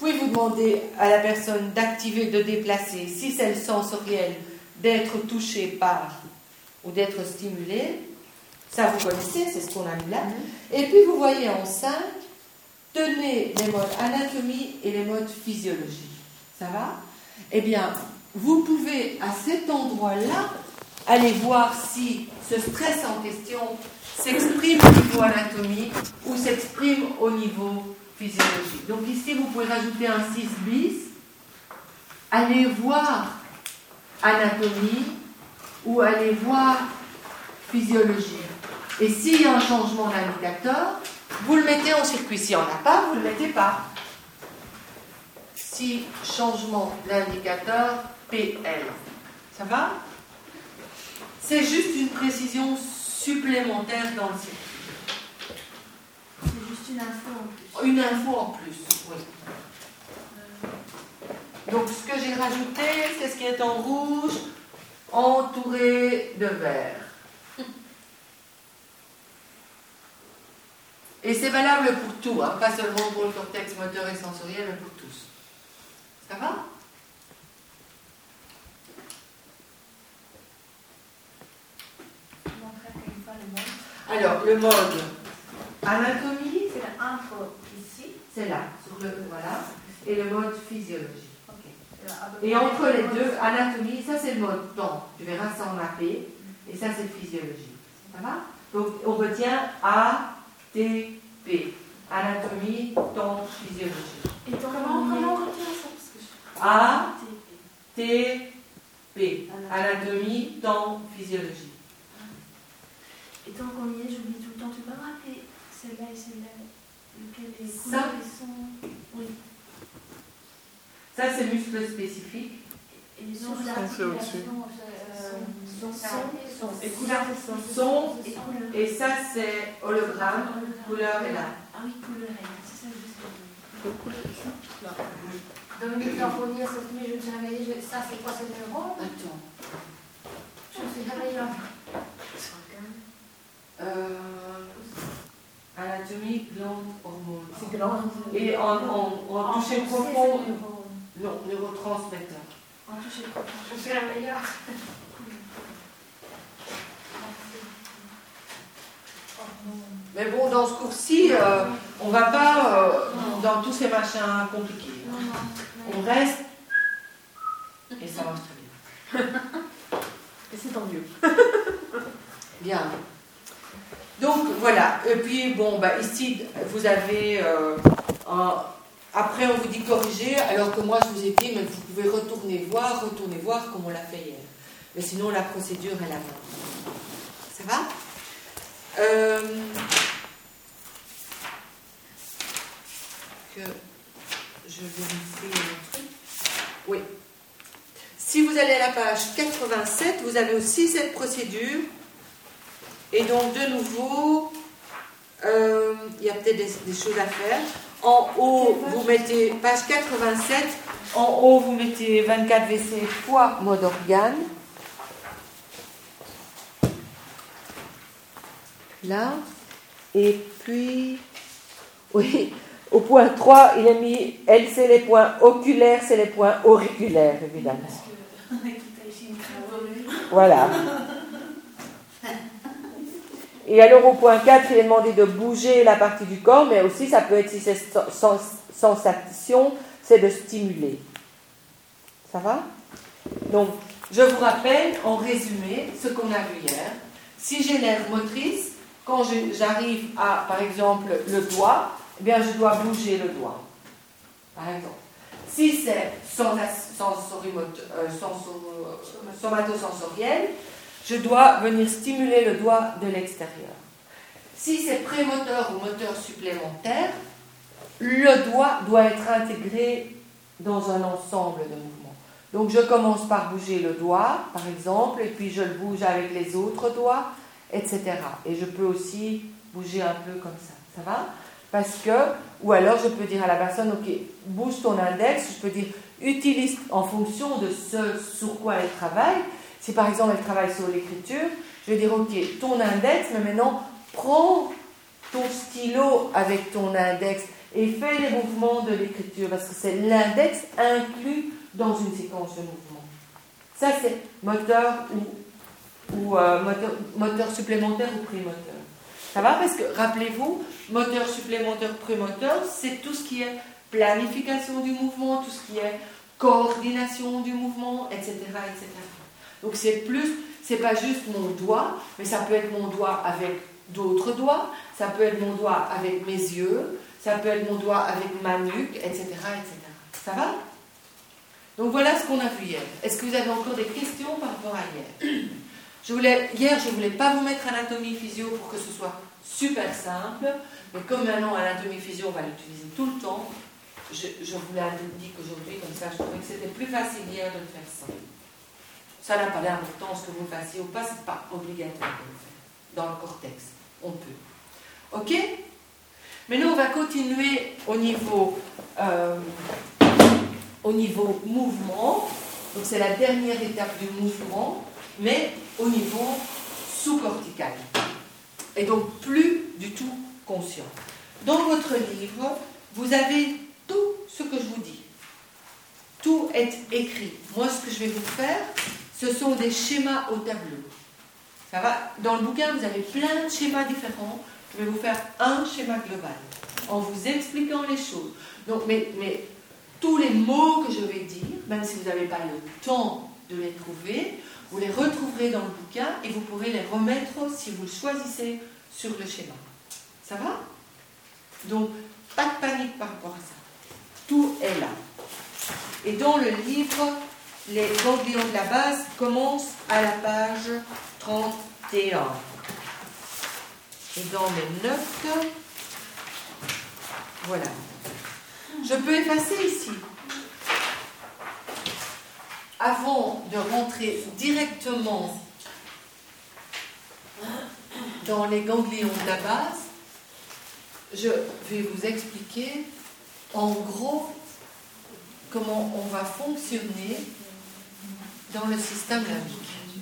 Puis vous demandez à la personne d'activer, de déplacer, si c'est le sensoriel, d'être touché par ou d'être stimulé. Ça, vous connaissez, c'est ce qu'on a mis là. Et puis, vous voyez en 5, tenez les modes anatomie et les modes physiologie. Ça va? Eh bien, vous pouvez, à cet endroit-là, aller voir si ce stress en question s'exprime au niveau anatomie ou s'exprime au niveau physiologie. Donc ici, vous pouvez rajouter un 6 bis. Allez voir anatomie ou allez voir physiologie. Et s'il y a un changement d'indicateur, vous le mettez en circuit. S'il n'y en a pas, vous ne le mettez pas. Si changement d'indicateur PL. Ça va? C'est juste une précision supplémentaire dans le circuit. C'est juste une info en plus. Une info en plus, oui. Donc ce que j'ai rajouté, c'est ce qui est en rouge, entouré de vert. Et c'est valable pour tout, hein, pas seulement pour le cortex moteur et sensoriel, mais pour tous. Ça va? Alors, le mode anatomie, c'est l'intro ici. C'est là, sur le voilà, et le mode physiologie. Okay. Et entre les deux, anatomie, ça c'est le mode temps. Tu verras ça en AP, et ça c'est physiologie. Ça va? Donc on retient A, T, P. Anatomie, temps, physiologie. Et comment on retient ça? A, T, P. Anatomie, temps, physiologie. Et tant qu'on y est, j'oublie tout le temps. Tu peux me rappeler celle-là et celle-là? Lequel les couleurs sont... Oui. Ça, c'est muscle spécifique. Et les sons, c'est au-dessus. Son et couleur. Son et ça, c'est hologramme. Couleur est là. Ah oui, couleur est là. C'est ça que je sais. Là. Dominique Lamponnier, cette nuit, je me suis réveillée. Ça, c'est quoi, c'est le neurone? Attends. Je me suis réveillée là. Anatomie, glande, hormones. C'est glande. Et en toucher profond, non, neurotransmetteur. En toucher profond. Je me suis réveillée là. Mais bon, dans ce cours-ci, on ne va pas dans tous ces machins compliqués. On reste et ça marche très bien. Et c'est tant mieux. Bien. Donc voilà. Et puis bon, bah, ici vous avez après on vous dit corriger, alors que moi je vous ai dit mais vous pouvez retourner voir comme on l'a fait hier. Mais sinon la procédure est la même. Ça va? Que je vérifie un truc. Oui. Si vous allez à la page 87, vous avez aussi cette procédure. Et donc, de nouveau, il y a peut-être des choses à faire. En haut, vous mettez, page 87, en haut, vous mettez 24 WC fois mode organe. Là. Et puis, oui, au point 3, il a mis, elle, c'est les points oculaires, c'est les points auriculaires, évidemment. Voilà. Et alors au point 4, il est demandé de bouger la partie du corps, mais aussi ça peut être, si c'est sensation, c'est de stimuler. Ça va? Donc, je vous rappelle en résumé ce qu'on a vu hier. Si j'ai l'aire motrice, quand j'arrive à, par exemple, le doigt, eh bien je dois bouger le doigt. Par exemple. Si c'est somatosensoriel, je dois venir stimuler le doigt de l'extérieur. Si c'est prémoteur ou moteur supplémentaire, le doigt doit être intégré dans un ensemble de mouvements. Donc je commence par bouger le doigt, par exemple, et puis je le bouge avec les autres doigts, etc. Et je peux aussi bouger un peu comme ça. Ça va? Parce que, ou alors je peux dire à la personne, ok, bouge ton index, je peux dire, utilise en fonction de ce sur quoi elle travaille. Si par exemple elle travaille sur l'écriture, je vais dire, ok, ton index, mais maintenant, prends ton stylo avec ton index et fait les mouvements de l'écriture, parce que c'est l'index inclus dans une séquence de mouvements. Ça, c'est moteur ou moteur supplémentaire ou prémoteur. Ça va? Parce que, rappelez-vous, moteur supplémentaire, prémoteur, c'est tout ce qui est planification du mouvement, tout ce qui est coordination du mouvement, etc., etc. Donc, c'est pas juste mon doigt, mais ça peut être mon doigt avec d'autres doigts, ça peut être mon doigt avec mes yeux, ça peut être mon doigt avec ma nuque, etc., etc. Ça va? Donc, voilà ce qu'on a vu hier. Est-ce que vous avez encore des questions par rapport à hier? Hier, je ne voulais pas vous mettre anatomie physio pour que ce soit super simple, mais comme maintenant anatomie physio, on va l'utiliser tout le temps, je vous l'ai dit qu'aujourd'hui, comme ça, je trouvais que c'était plus facile hier de le faire ça. Ça n'a pas d'importance que vous le fassiez ou pas, ce n'est pas obligatoire de le faire. Dans le cortex, on peut. Ok? Maintenant, on va continuer au niveau mouvement. Donc, c'est la dernière étape du mouvement, mais au niveau sous-cortical. Et donc, plus du tout conscient. Dans votre livre, vous avez tout ce que je vous dis. Tout est écrit. Moi, ce que je vais vous faire, ce sont des schémas au tableau. Ça va? Dans le bouquin, vous avez plein de schémas différents. Je vais vous faire un schéma global, en vous expliquant les choses. Donc, mais tous les mots que je vais dire, même si vous n'avez pas le temps de les trouver, vous les retrouverez dans le bouquin et vous pourrez les remettre, si vous le choisissez, sur le schéma. Ça va? Donc, pas de panique par rapport à ça. Tout est là. Et dans le livre, les ganglions de la base commencent à la page 31. Et dans mes notes, voilà. Je peux effacer ici. Avant de rentrer directement dans les ganglions de la base, je vais vous expliquer en gros comment on va fonctionner dans le système limbique.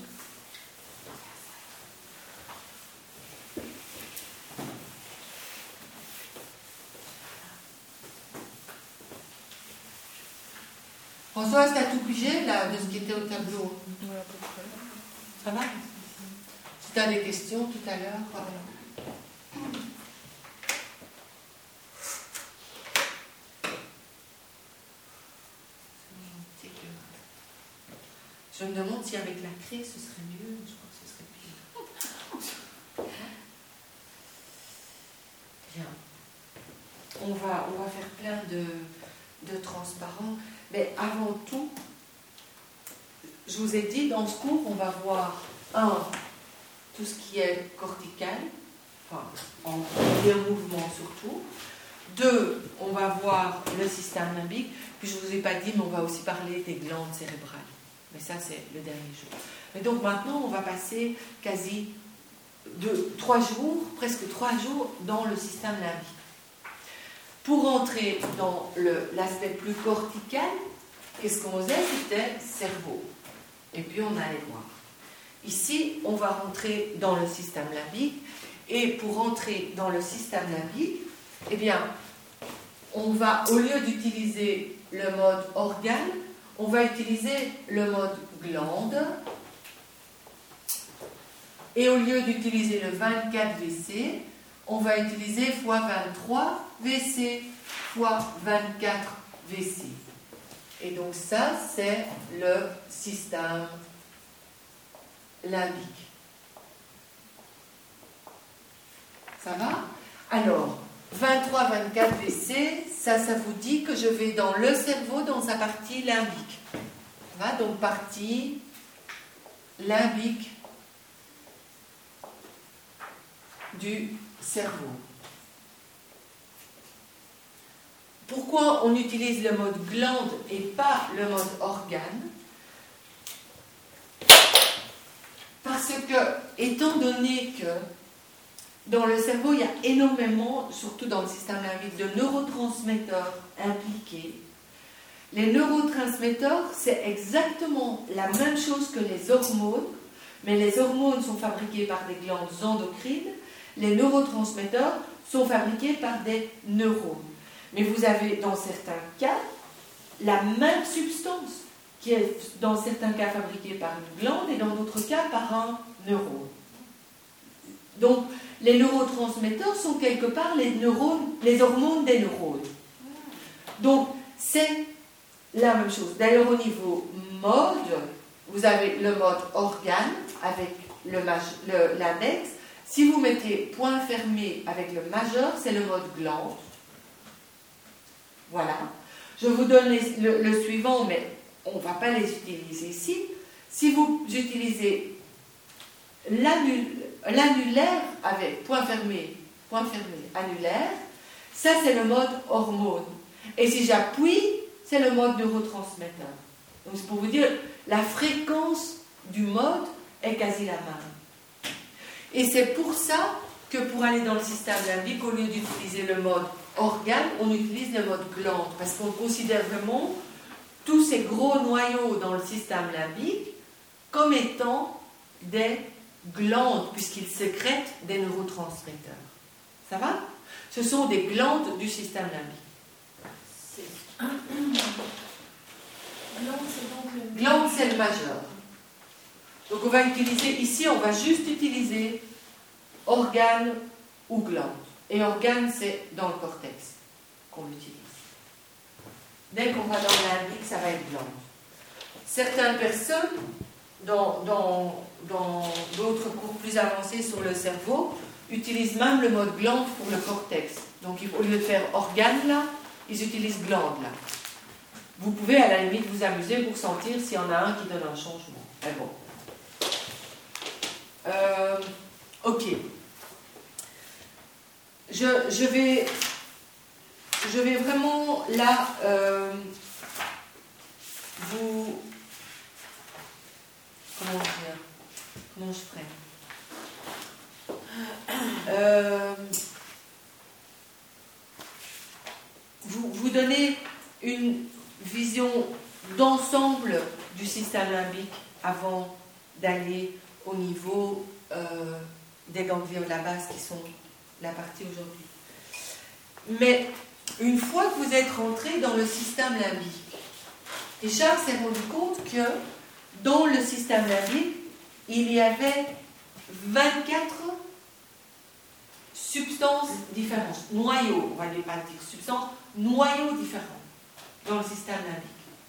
Françoise, t'as tout pigé là de ce qui était au tableau? Oui, à peu près. Ça va? Si tu as des questions tout à l'heure, je me demande si avec la craie ce serait mieux. Je crois que ce serait pire. Bien. On va faire plein de transparents. Mais avant tout, je vous ai dit, dans ce cours, on va voir, tout ce qui est cortical, enfin, en mouvement surtout. 2, on va voir le système limbique. Puis je ne vous ai pas dit, mais on va aussi parler des glandes cérébrales. Mais ça, c'est le dernier jour. Mais donc maintenant, on va passer quasi 3 jours, presque 3 jours, dans le système limbique. Pour entrer dans l'aspect plus cortical, qu'est-ce qu'on faisait? C'était cerveau. Et puis on allait voir. Ici, on va rentrer dans le système limbique. Et pour rentrer dans le système limbique, eh bien, on va, au lieu d'utiliser le mode organe, on va utiliser le mode glande. Et au lieu d'utiliser le 24 WC, on va utiliser x 23 WC fois 24 WC. Et donc ça, c'est le système limbique. Ça va? Alors, 23, 24 WC, ça vous dit que je vais dans le cerveau, dans sa partie limbique. Ça va? Donc, partie limbique du cerveau. Pourquoi on utilise le mode glande et pas le mode organe? Parce que, étant donné que dans le cerveau, il y a énormément, surtout dans le système limbique, de neurotransmetteurs impliqués. Les neurotransmetteurs, c'est exactement la même chose que les hormones, mais les hormones sont fabriquées par des glandes endocrines, les neurotransmetteurs sont fabriqués par des neurones. Mais vous avez, dans certains cas, la même substance qui est, dans certains cas, fabriquée par une glande et dans d'autres cas, par un neurone. Donc, les neurotransmetteurs sont quelque part les hormones des neurones. Donc, c'est la même chose. D'ailleurs, au niveau mode, vous avez le mode organe avec l'index. Si vous mettez point fermé avec le majeur, c'est le mode glande. Voilà. Je vous donne le suivant, mais on ne va pas les utiliser ici. Si vous utilisez l'annulaire avec point fermé, annulaire, ça c'est le mode hormone. Et si j'appuie, c'est le mode neurotransmetteur. Donc c'est pour vous dire, la fréquence du mode est quasi la même. Et c'est pour ça que pour aller dans le système limbique, au lieu d'utiliser le mode organe, on utilise le mode glande, parce qu'on considère vraiment tous ces gros noyaux dans le système limbique comme étant des glandes, puisqu'ils sécrètent des neurotransmetteurs. Ça va? Ce sont des glandes du système limbique. Glande, c'est le majeur. Donc on va utiliser, ici on va juste utiliser organe ou glande. Et organe, c'est dans le cortex qu'on l'utilise. Dès qu'on va dans l'indique, ça va être glande. Certaines personnes, dans d'autres cours plus avancés sur le cerveau, utilisent même le mode glande pour le cortex. Donc au lieu de faire organe là, ils utilisent glande là. Vous pouvez à la limite vous amuser pour sentir s'il y en a un qui donne un changement. Mais bon. Ok. Je vais vraiment là vous... Comment dire? Comment je ferai? Vous donner une vision d'ensemble du système limbique avant d'aller au niveau des ganglions de la base qui sont la partie aujourd'hui. Mais une fois que vous êtes rentré dans le système limbique, Richard s'est rendu compte que dans le système limbique, il y avait 24 substances différentes, noyaux, on va pas dire substances, noyaux différents dans le système limbique.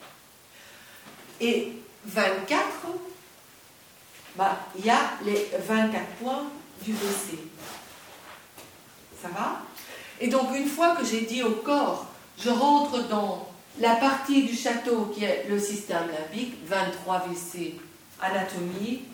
Et 24, il y a les 24 points du WC. Ça va? Et donc, une fois que j'ai dit au corps, je rentre dans la partie du château qui est le système limbique, 23 WC, anatomie,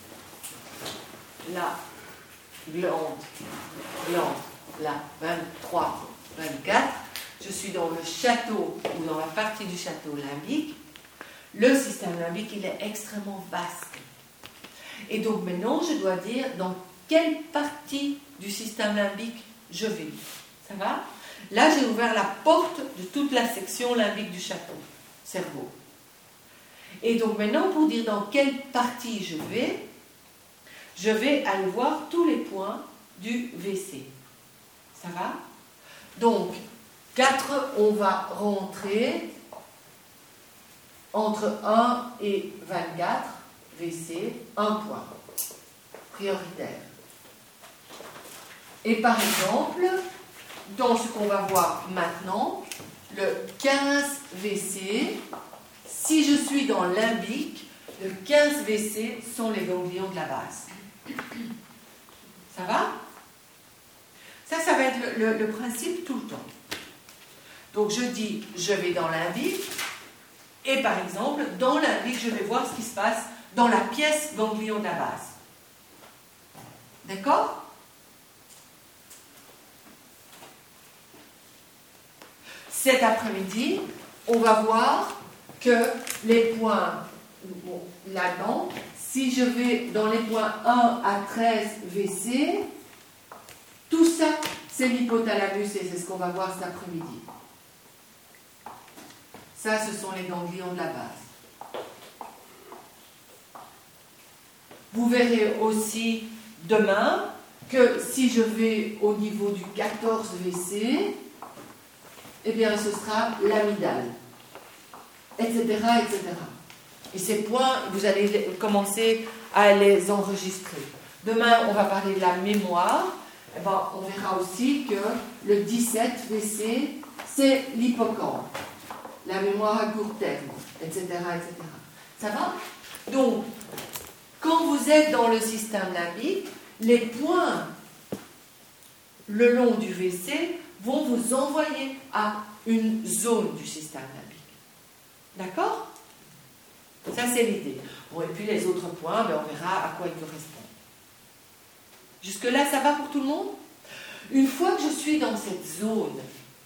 la glande, la 23, 24. Je suis dans le château ou dans la partie du château limbique. Le système limbique, il est extrêmement vaste. Et donc maintenant, je dois dire dans quelle partie du système limbique je vais. Ça va? Là, j'ai ouvert la porte de toute la section limbique du château, cerveau. Et donc maintenant, pour dire dans quelle partie je vais aller voir tous les points du WC. Ça va? Donc, 4, on va rentrer entre 1 et 24, WC, 1 point, prioritaire. Et par exemple, dans ce qu'on va voir maintenant, le 15 WC, si je suis dans limbique, le 15 WC sont les ganglions de la base. Ça va? Ça va être le principe tout le temps. Donc je dis, je vais dans limbique, et par exemple, dans limbique, je vais voir ce qui se passe dans la pièce ganglion de la base. D'accord? Cet après-midi, on va voir que les points, là-dedans, si je vais dans les points 1 à 13 WC, tout ça, c'est l'hypothalamus et c'est ce qu'on va voir cet après-midi. Ça, ce sont les ganglions de la base. Vous verrez aussi demain que si je vais au niveau du 14 WC, eh bien ce sera l'amygdale, etc., etc. Et ces points, vous allez commencer à les enregistrer. Demain, on va parler de la mémoire. Eh ben, on verra aussi que le 17 VC, c'est l'hippocampe, la mémoire à court terme, etc., etc. Ça va? Donc, quand vous êtes dans le système limbique, les points le long du VC vont vous envoyer à une zone du système limbique. D'accord? Ça, c'est l'idée. Bon, et puis les autres points, ben, on verra à quoi ils correspondent. Jusque-là, ça va pour tout le monde? Une fois que je suis dans cette zone,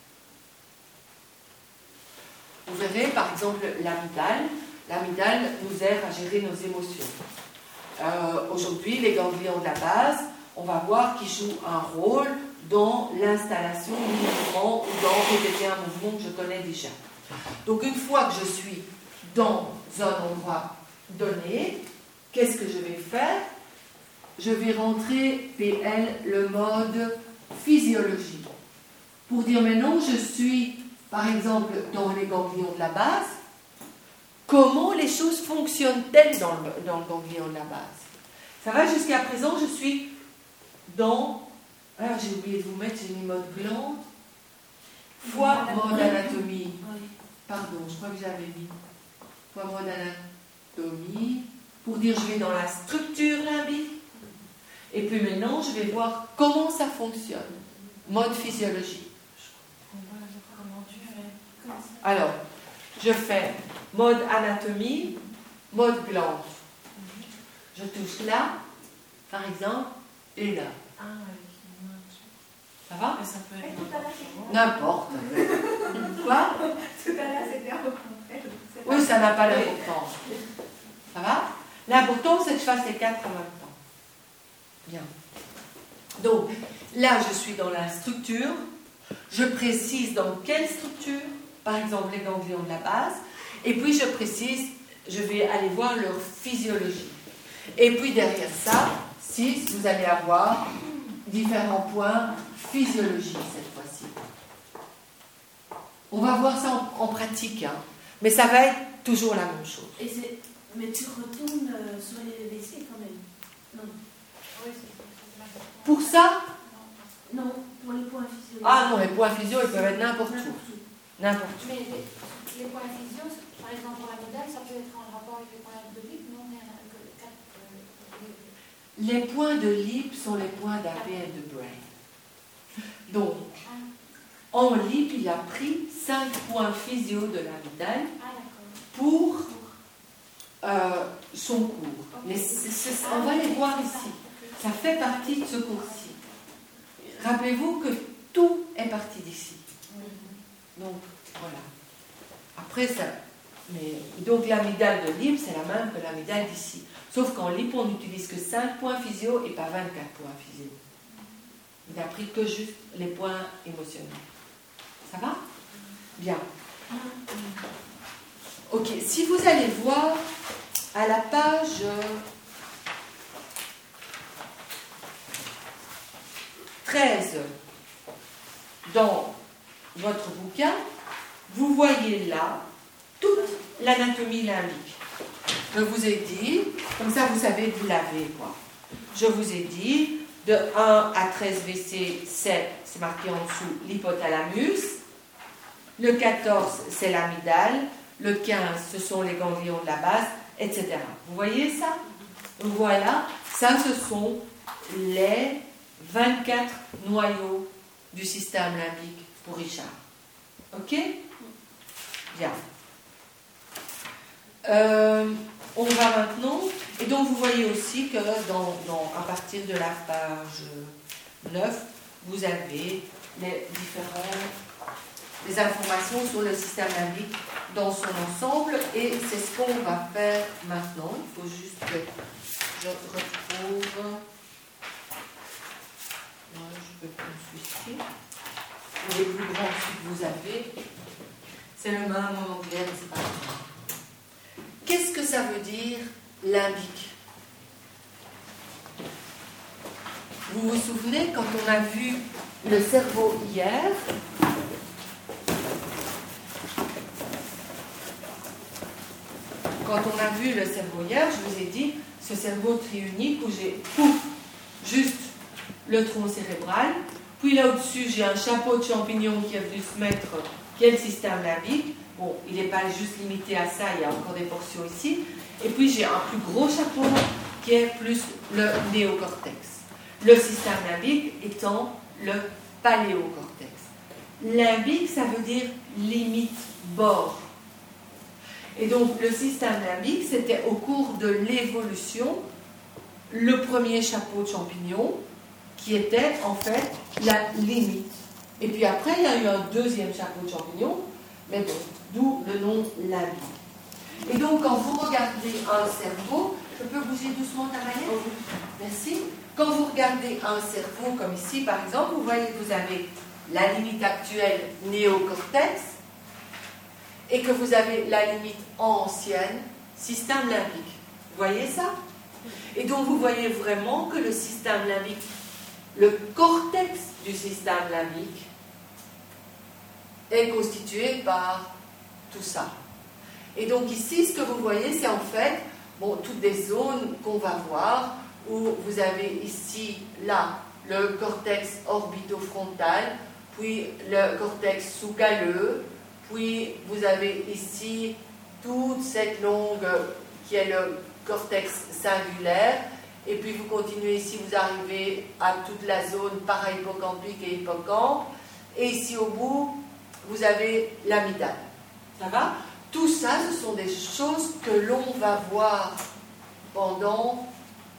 vous verrez, par exemple, l'amygdale. L'amygdale nous aide à gérer nos émotions. Aujourd'hui, les ganglions de la base, on va voir qu'ils jouent un rôle dans l'installation du mouvement ou dans répéter un mouvement que je connais déjà. Donc, une fois que je suis dans un endroit donné, qu'est-ce que je vais faire? Je vais rentrer PL, le mode physiologie. Pour dire maintenant, je suis, par exemple, dans les ganglions de la base. Comment les choses fonctionnent-elles dans le ganglion de la base? Ça va, jusqu'à présent, je suis dans... Alors, j'ai oublié de vous mettre, j'ai mis mode glande, fois mode anatomie. Pardon, je crois que j'avais mis fois mode anatomie, pour dire je vais dans la structure limbique. Et puis maintenant, je vais voir comment ça fonctionne. Mode physiologie. Comment tu fais? Alors, je fais mode anatomie, mode glande. Je touche là, par exemple, et là. Ça va? Ça peut être N'importe. Quoi? Tout à l'heure, c'était un peu contraire. Oui, ça n'a pas d'importance. Ça va? L'important, c'est que je fasse les quatre en même temps. Bien. Donc, là, je suis dans la structure. Je précise dans quelle structure, par exemple les ganglions de la base. Et puis, je précise, je vais aller voir leur physiologie. Et puis, derrière ça, 6, vous allez avoir différents points physiologiques cette fois-ci. On va voir ça en pratique, hein. Mais ça va être toujours la même chose. Mais tu retournes sur les WC quand même? Non. Oui, Pour ça? Non, pour les points physiologiques. Ah non, les points physio, ils peuvent être n'importe où. N'importe où. Mais les points physio, par exemple pour l'amygdale, ça peut être en rapport avec les points de Lippe, non? Les points de Lippe sont les points d'APN de Brain. Donc, en Lippe, il a pris 5 points physio de l'amygdale pour son cours. On va les voir ici. Ça fait partie de ce cours-ci. Rappelez-vous que tout est parti d'ici. Donc, voilà. Après, ça... donc, l'amygdale de Lippe, c'est la même que l'amygdale d'ici. Sauf qu'en Lippe, on n'utilise que 5 points physio et pas 24 points physio. Il n'a pris que juste les points émotionnels. Ça va? Bien. Ok, si vous allez voir à la page 13 dans votre bouquin, vous voyez là toute l'anatomie limbique. Je vous ai dit, comme ça vous savez que vous l'avez, quoi. Je vous ai dit, de 1 à 13 VC, c'est marqué en dessous l'hypothalamus. Le 14, c'est l'amygdale. Le 15, ce sont les ganglions de la base, etc. Vous voyez ça? Voilà, ça ce sont les 24 noyaux du système limbique pour Richard. Ok? Bien. On va maintenant, et donc vous voyez aussi que à partir de la page 9, vous avez les informations sur le système limbique dans son ensemble, et c'est ce qu'on va faire maintenant. Il faut juste que je retrouve. Je peux prendre celui-ci. Les plus grands que vous avez, c'est le même en anglais, mais c'est pas grave. Qu'est-ce que ça veut dire limbique? Vous vous souvenez quand on a vu le cerveau hier, quand on a vu le cerveau hier, je vous ai dit, ce cerveau triunique où j'ai juste le tronc cérébral, puis là au-dessus, j'ai un chapeau de champignon qui est venu se mettre, qui est le système limbique. Bon, il n'est pas juste limité à ça, il y a encore des portions ici. Et puis j'ai un plus gros chapeau qui est plus le néocortex. Le système limbique étant le paléocortex. Limbique, ça veut dire limite, bord. Et donc le système limbique, c'était au cours de l'évolution le premier chapeau de champignon qui était en fait la limite. Et puis après, il y a eu un deuxième chapeau de champignon, mais bon, d'où le nom limbique. Et donc, quand vous regardez un cerveau, je peux bouger doucement ta manette? Merci. Quand vous regardez un cerveau comme ici, par exemple, vous voyez que vous avez la limite actuelle néocortex et que vous avez la limite ancienne système limbique. Vous voyez ça? Et donc, vous voyez vraiment que le système limbique, le cortex du système limbique, est constitué par tout ça. Et donc ici, ce que vous voyez, c'est en fait toutes des zones qu'on va voir, où vous avez ici, là, le cortex orbitofrontal, puis le cortex sous-calleux, puis vous avez ici toute cette longue qui est le cortex cingulaire, et puis vous continuez ici, vous arrivez à toute la zone para-hippocampique et hippocampe, et ici au bout, vous avez l'amygdale. Ça va? Tout ça, ce sont des choses que l'on va voir pendant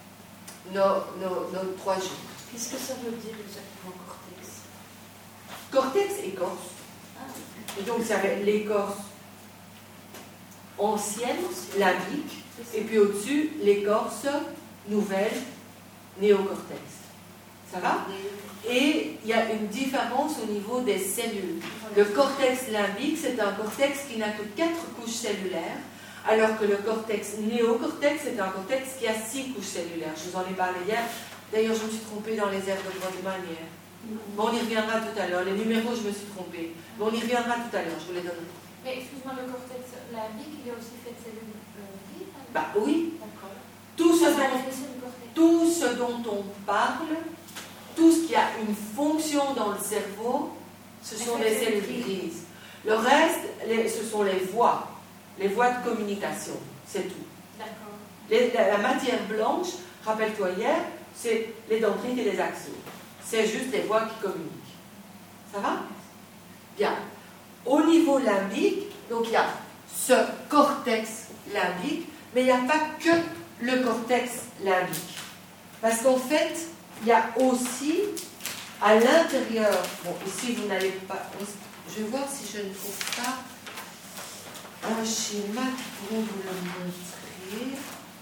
nos 3 jours. Qu'est-ce que ça veut dire exactement, cortex? Cortex, écorce. Et donc, ça va être l'écorce ancienne, limbique, et puis au-dessus, l'écorce nouvelle, néocortex. Ça va? Et il y a une différence au niveau des cellules. Le cortex limbique, c'est un cortex qui n'a que 4 couches cellulaires, alors que le cortex néocortex, c'est un cortex qui a 6 couches cellulaires. Je vous en ai parlé hier. D'ailleurs, je me suis trompée dans les aires de Brodmann hier. Bon, on y reviendra tout à l'heure. Les numéros, je me suis trompée. Mais on y reviendra tout à l'heure, je vous les donnerai. Mais excuse-moi, le cortex limbique, il est aussi fait de cellules vives? Bah oui. D'accord. Tout Ça, c'est la définition du cortex. tout ce dont on parle, tout ce qui a une fonction dans le cerveau, ce sont les cellules grises. Le reste, ce sont les voies de communication, c'est tout. D'accord. La matière blanche, rappelle-toi hier, c'est les dendrites et les axones. C'est juste les voies qui communiquent. Ça va? Bien. Au niveau limbique, donc il y a ce cortex limbique, mais il n'y a pas que le cortex limbique. Parce qu'en fait, il y a aussi à l'intérieur, bon ici vous n'allez pas, je vais voir si je ne trouve pas un schéma qui pourrait vous le montrer.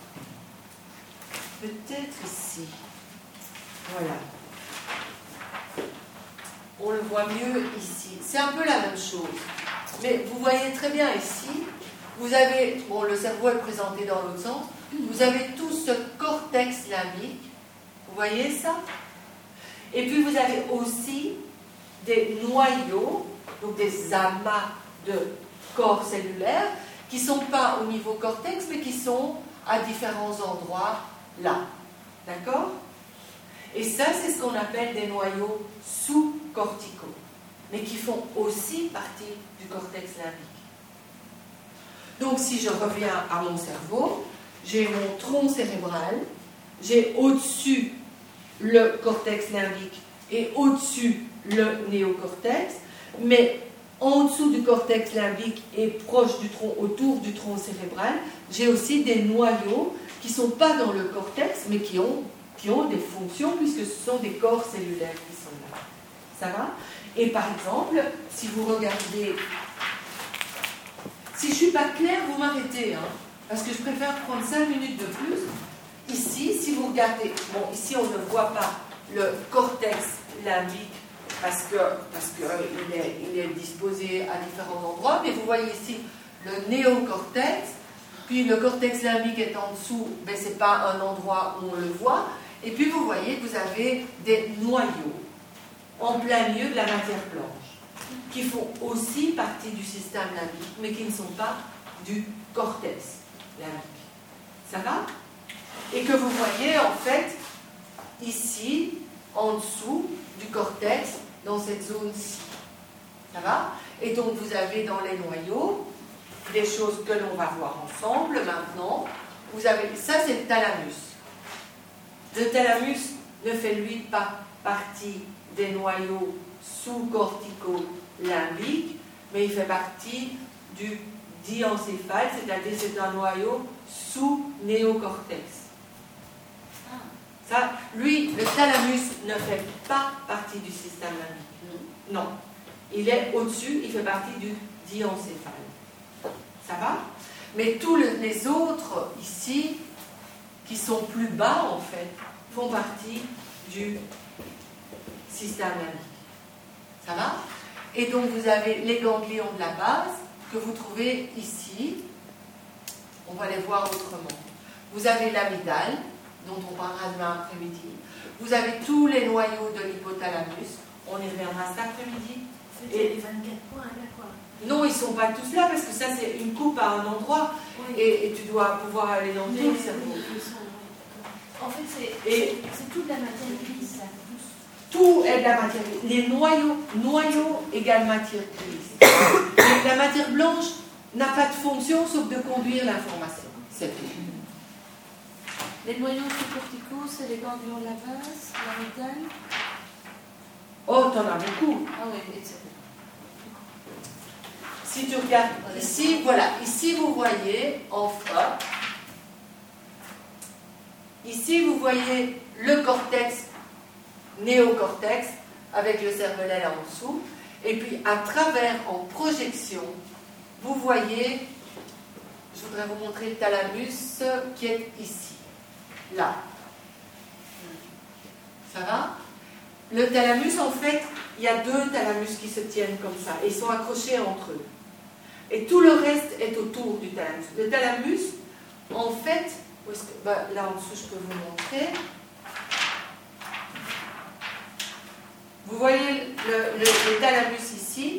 Peut-être ici. Voilà. On le voit mieux ici. C'est un peu la même chose. Mais vous voyez très bien ici, vous avez, le cerveau est présenté dans l'autre sens, vous avez tout ce cortex limbique. Vous voyez ça? Et puis vous avez aussi des noyaux, donc des amas de corps cellulaires, qui ne sont pas au niveau cortex, mais qui sont à différents endroits là. D'accord? Et ça, c'est ce qu'on appelle des noyaux sous-corticaux, mais qui font aussi partie du cortex limbique. Donc, si je reviens à mon cerveau, j'ai mon tronc cérébral, j'ai au-dessus le cortex limbique et au-dessus le néocortex, mais en dessous du cortex limbique et proche du tronc, autour du tronc cérébral, j'ai aussi des noyaux qui ne sont pas dans le cortex, mais qui ont des fonctions, puisque ce sont des corps cellulaires qui sont là. Ça va? Et par exemple, si vous regardez, si je ne suis pas claire, vous m'arrêtez, hein, parce que je préfère prendre 5 minutes de plus. Ici, si vous regardez, ici on ne voit pas le cortex limbique parce qu'il est disposé à différents endroits, mais vous voyez ici le néocortex, puis le cortex limbique est en dessous, mais ce n'est pas un endroit où on le voit, et puis vous voyez que vous avez des noyaux en plein milieu de la matière blanche, qui font aussi partie du système limbique, mais qui ne sont pas du cortex. limbique. Ça va? Et que vous voyez en fait ici, en dessous du cortex, dans cette zone-ci. Ça va? Et donc vous avez dans les noyaux des choses que l'on va voir ensemble maintenant. Vous avez, ça c'est le thalamus. Le thalamus ne fait lui pas partie des noyaux sous-cortico-limbiques, mais il fait partie du diencéphale, c'est-à-dire c'est un noyau sous-néocortex. Ça, lui, le thalamus ne fait pas partie du système limbique. Non. Il est au-dessus, il fait partie du diencéphale. Ça va? Mais tous les autres ici, qui sont plus bas en fait, font partie du système limbique. Ça va? Et donc vous avez les ganglions de la base que vous trouvez ici. On va les voir autrement. Vous avez l'amygdale, dont on parlera demain après-midi. Vous avez tous les noyaux de l'hypothalamus. On y reviendra cet après-midi. Et les 24 points là quoi? Non, ils ne sont pas tous là parce que ça c'est une coupe à un endroit, Oui. et tu dois pouvoir aller dans tout le cerveau. En fait, c'est toute la matière grise, là. Tout est de la matière grise. Les noyaux égale matière grise. Et la matière blanche n'a pas de fonction sauf de conduire l'information. C'est tout. Les noyaux sous-corticaux, c'est les ganglions de la base, l'amygdale. Oh, t'en as beaucoup. Ah oui, etc. Si tu regardes ici, voilà, ici vous voyez en bas, ici vous voyez le cortex, néocortex, avec le cervelet là en dessous, et puis à travers, en projection, vous voyez, je voudrais vous montrer le thalamus qui est ici, là. Ça va? Le thalamus, en fait, il y a deux thalamus qui se tiennent comme ça, et ils sont accrochés entre eux. Et tout le reste est autour du thalamus. Le thalamus, en fait, où est-ce que, là en dessous, je peux vous montrer. Vous voyez le thalamus ici.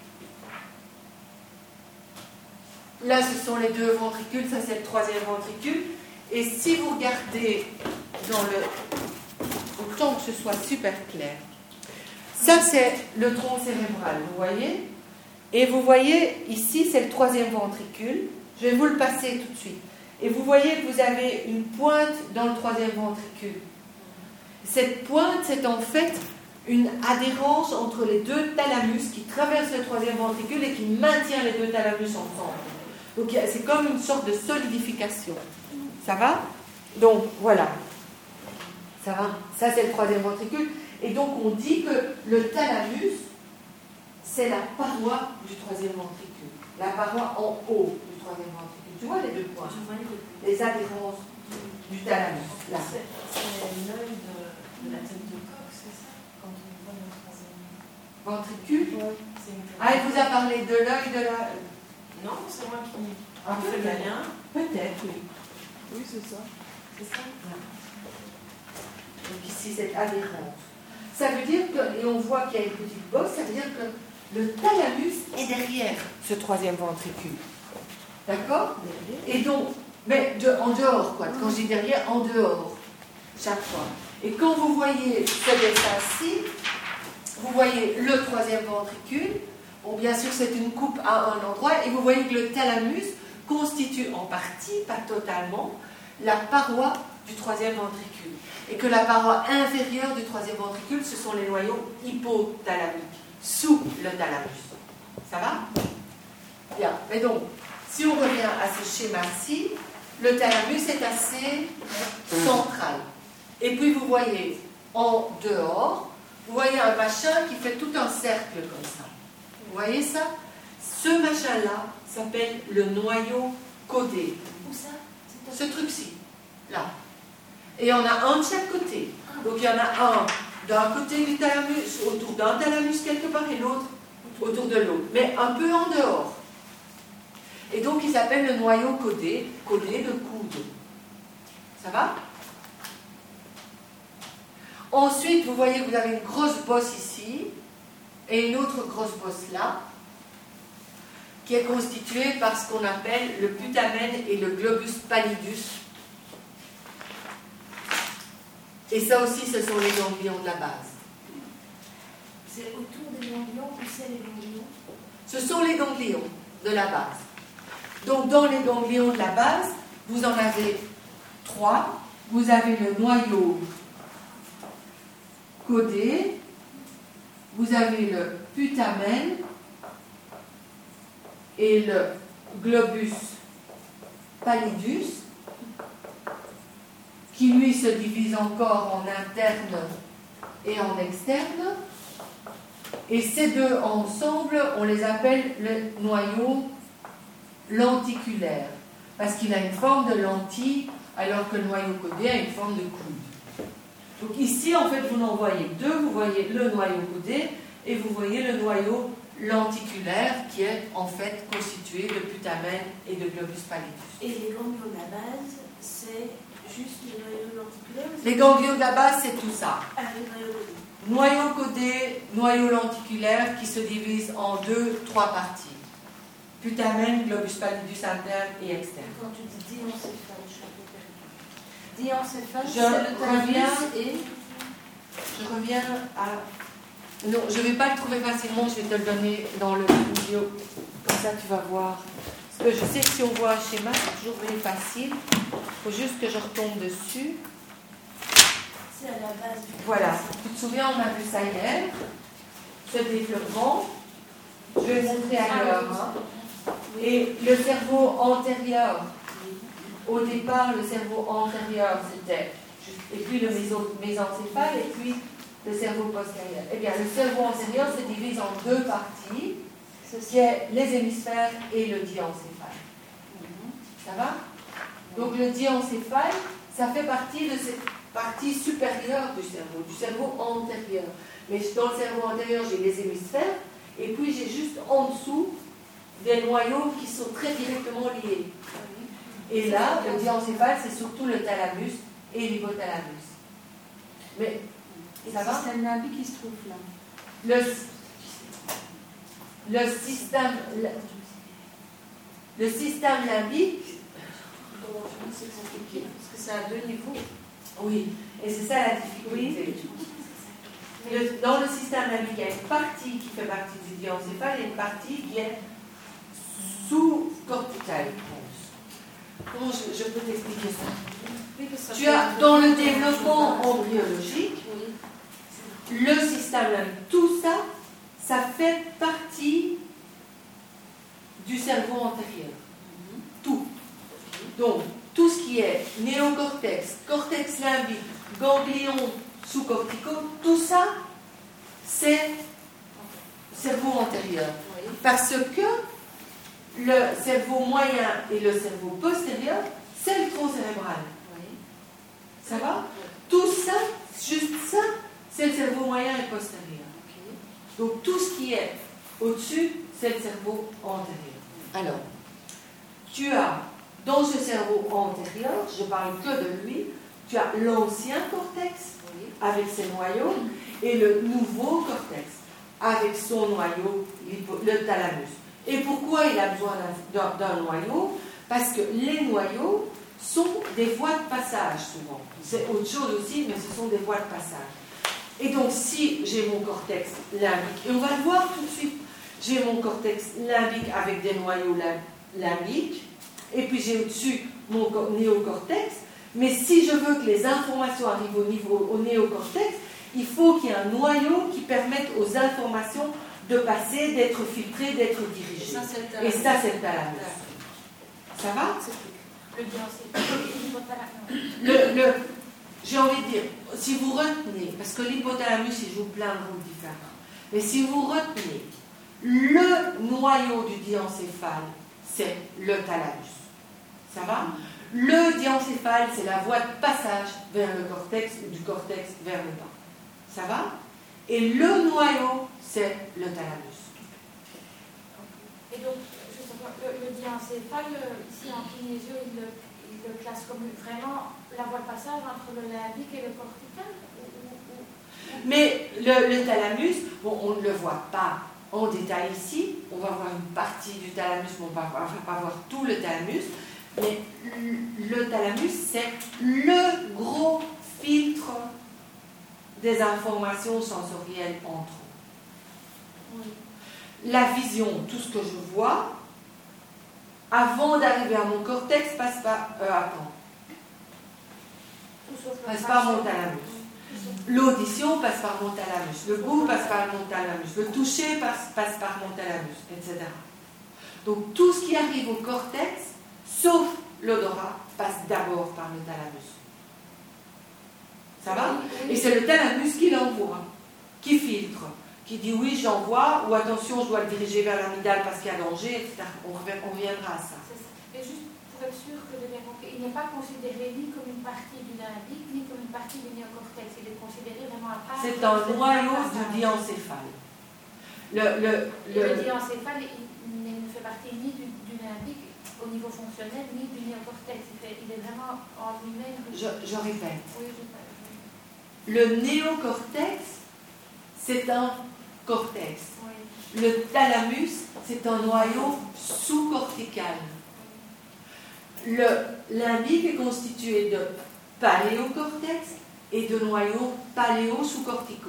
Là, ce sont les deux ventricules, ça c'est le troisième ventricule. Et si vous regardez dans le... Autant que ce soit super clair. Ça, c'est le tronc cérébral, vous voyez? Et vous voyez, ici, c'est le troisième ventricule. Je vais vous le passer tout de suite. Et vous voyez que vous avez une pointe dans le troisième ventricule. Cette pointe, c'est en fait une adhérence entre les deux thalamus qui traversent le troisième ventricule et qui maintient les deux thalamus ensemble. Donc, c'est comme une sorte de solidification. Ça va? Donc, voilà. Ça va? Ça, c'est le troisième ventricule. Et donc, on dit que le thalamus, c'est la paroi du troisième ventricule. La paroi en haut du troisième ventricule. Tu vois les deux points? Les adhérences du thalamus. Là. C'est l'œil de la tête de coq, c'est ça? Quand on voit le troisième Ventricule? Ouais. Ah, il vous a parlé de l'œil de la... Non, c'est moi qui Ah, fais le lien. peut-être, oui. Oui, c'est ça. C'est ça? Donc ici, cette adhérence. Ça veut dire que, et on voit qu'il y a une petite bosse, ça veut dire que le thalamus est derrière ce troisième ventricule. D'accord? Et donc, mais en dehors, quoi. Quand je dis derrière, en dehors, chaque fois. Et quand vous voyez ce dessin-ci, vous voyez le troisième ventricule. Bon, bien sûr, c'est une coupe à un endroit, et vous voyez que le thalamus constitue en partie, pas totalement, la paroi du troisième ventricule. Et que la paroi inférieure du troisième ventricule, ce sont les noyaux hypothalamiques, sous le thalamus. Ça va? Bien. Mais donc, si on revient à ce schéma-ci, le thalamus est assez central. Et puis vous voyez en dehors, vous voyez un machin qui fait tout un cercle comme ça. Vous voyez ça? Ce machin-là s'appelle le noyau codé. Où ça? Ce truc-ci, là. Et il y en a un de chaque côté. Donc il y en a un d'un côté du thalamus, autour d'un thalamus quelque part, et l'autre autour de l'autre. Mais un peu en dehors. Et donc il s'appelle le noyau codé, codé de coude. Ça va? Ensuite, vous voyez que vous avez une grosse bosse ici, et une autre grosse bosse là. qui est constitué par ce qu'on appelle le putamen et le globus pallidus. Et ça aussi, ce sont les ganglions de la base. C'est autour des ganglions ou c'est les ganglions? Ce sont les ganglions de la base. Donc, dans les ganglions de la base, vous en avez 3. Vous avez le noyau caudé, vous avez le putamen et le globus pallidus, qui lui se divise encore en interne et en externe. Et ces deux ensemble, on les appelle le noyau lenticulaire, parce qu'il a une forme de lentille, alors que le noyau caudé a une forme de coude. Donc ici, en fait, vous en voyez deux. Vous voyez le noyau caudé et vous voyez le noyau lenticulaire, qui est en fait constitué de putamen et de globus pallidus. Et les ganglions de la base, c'est juste le noyau lenticulaire? Les ganglions de la base, c'est tout ça. Ah, le noyau caudé. Noyau caudé, noyau lenticulaire, qui se divise en 2-3 parties. Putamen, globus pallidus interne et externe. Quand tu dis diencéphale, je suis un peu perdue. Diencéphale, Je c'est le reviens. thalamus et... Je reviens à... Non, je ne vais pas le trouver facilement, je vais te le donner dans le vidéo. Comme ça, tu vas voir. Parce que je sais que si on voit un schéma, c'est toujours bien facile. Il faut juste que je retombe dessus. C'est à la base du... Voilà. Tu te souviens, on a vu ça hier. Ce développement. Je vais montrer ailleurs. Hein. Et le cerveau antérieur. Au départ, le cerveau antérieur, c'était... Et puis le mésencéphale, et puis le cerveau postérieur. Eh bien, le cerveau antérieur se divise en 2 parties, ce qui est les hémisphères et le diencéphale. Ça va? Donc le diencéphale, ça fait partie de cette partie supérieure du cerveau antérieur. Mais dans le cerveau antérieur, j'ai les hémisphères, et puis j'ai juste en dessous des noyaux qui sont très directement liés. Et là, le diencéphale, c'est surtout le thalamus et l'hypothalamus. Mais, ça va? C'est un habit qui se trouve là. Le système limbique, C'est compliqué, parce que c'est à 2 niveaux. oui, et c'est ça la difficulté. Dans le système limbique, il y a une partie qui fait partie du diencéphale et une partie qui est sous-corticale. Comment je peux t'expliquer ça? Oui, parce que Tu as, dans le développement embryologique, le système limbique, tout ça, ça fait partie du cerveau antérieur. Tout. Donc, tout ce qui est néocortex, cortex limbique, ganglions sous-corticaux, tout ça, c'est cerveau antérieur. Parce que le cerveau moyen et le cerveau postérieur, c'est le tronc cérébral. Ça va? Tout ça, juste ça, c'est le cerveau moyen et postérieur. Donc tout ce qui est au-dessus, c'est le cerveau antérieur. Alors, tu as dans ce cerveau antérieur, je parle que de lui, tu as l'ancien cortex avec ses noyaux et le nouveau cortex avec son noyau, le thalamus. Et pourquoi il a besoin d'un noyau? Parce que les noyaux sont des voies de passage souvent. C'est autre chose aussi, mais ce sont des voies de passage. Et donc, si j'ai mon cortex limbique, et on va le voir tout de suite, j'ai mon cortex limbique avec des noyaux limbiques, et puis j'ai au-dessus mon néocortex, mais si je veux que les informations arrivent au néocortex, il faut qu'il y ait un noyau qui permette aux informations de passer, d'être filtrées, d'être dirigées. Et ça, c'est le thalamus. Ça va? Le diencéphale. J'ai envie de dire, si vous retenez, parce que l'hypothalamus, il joue plein de rôles différents, mais si vous retenez, le noyau du diencéphale, c'est le thalamus. Ça va? Le diencéphale, c'est la voie de passage vers le cortex, du cortex vers le bas. Ça va? Et le noyau, c'est le thalamus. Et donc, le diencéphale, ici en kinésio, il le classe comme vraiment la voie de passage entre le limbique et le cortical? Mais le thalamus, bon, on ne le voit pas en détail ici. On va voir une partie du thalamus, mais on ne va pas voir tout le thalamus. Mais le thalamus, c'est le gros filtre des informations sensorielles entre eux. La vision, tout ce que je vois, avant d'arriver à mon cortex, passe par mon thalamus. L'audition passe par mon thalamus. Le goût passe par mon thalamus. Le toucher passe par mon thalamus, etc. Donc tout ce qui arrive au cortex, sauf l'odorat, passe d'abord par le thalamus. Ça va? Et c'est le thalamus qui l'envoie, qui filtre, qui dit oui, j'envoie, ou attention, je dois le diriger vers l'amygdale parce qu'il y a danger, etc. On reviendra à ça. Et juste pour être sûr que j'ai bien compris, il n'est pas considéré ni comme une partie du limbique, ni comme une partie du néocortex. Il est considéré vraiment à part. C'est un noyau du diencéphale. Le diencéphale, il ne fait partie ni du limbique au niveau fonctionnel, ni du néocortex. Il est vraiment en lui-même. Je répète. Oui, le néocortex, c'est un cortex. Oui. Le thalamus, c'est un noyau sous-cortical. Le limbique est constitué de paléocortex et de noyaux paléo-sous-corticaux.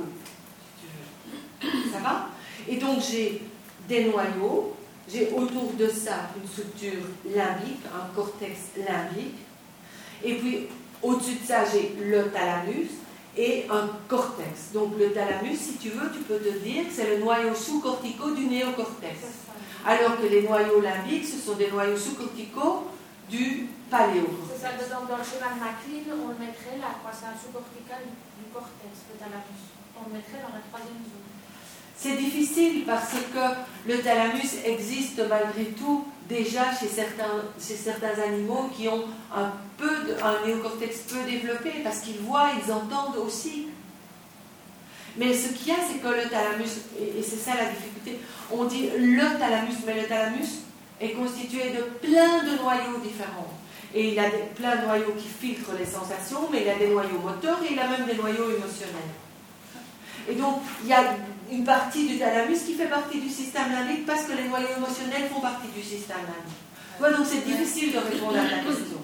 Ça va? Et donc j'ai des noyaux, j'ai autour de ça une structure limbique, un cortex limbique, et puis au-dessus de ça j'ai le thalamus et un cortex. Donc le thalamus, si tu veux, tu peux te dire que c'est le noyau sous-corticaux du néocortex. Alors que les noyaux limbiques, ce sont des noyaux sous-corticaux du paléocortex. C'est ça, dans le schéma de Maclean, on le mettrait là, quoi. C'est un sous-cortical du cortex, le thalamus. On le mettrait dans la troisième zone. C'est difficile parce que le thalamus existe malgré tout déjà chez certains animaux qui ont un néocortex peu développé parce qu'ils voient, ils entendent aussi. Mais ce qu'il y a, c'est que le thalamus, et c'est ça la difficulté, on dit le thalamus, mais le thalamus est constitué de plein de noyaux différents. Et il a plein de noyaux qui filtrent les sensations, mais il a des noyaux moteurs et il a même des noyaux émotionnels. Et donc, il y a une partie du thalamus qui fait partie du système limbique parce que les noyaux émotionnels font partie du système limbique. Ouais, donc c'est difficile de répondre à ta question.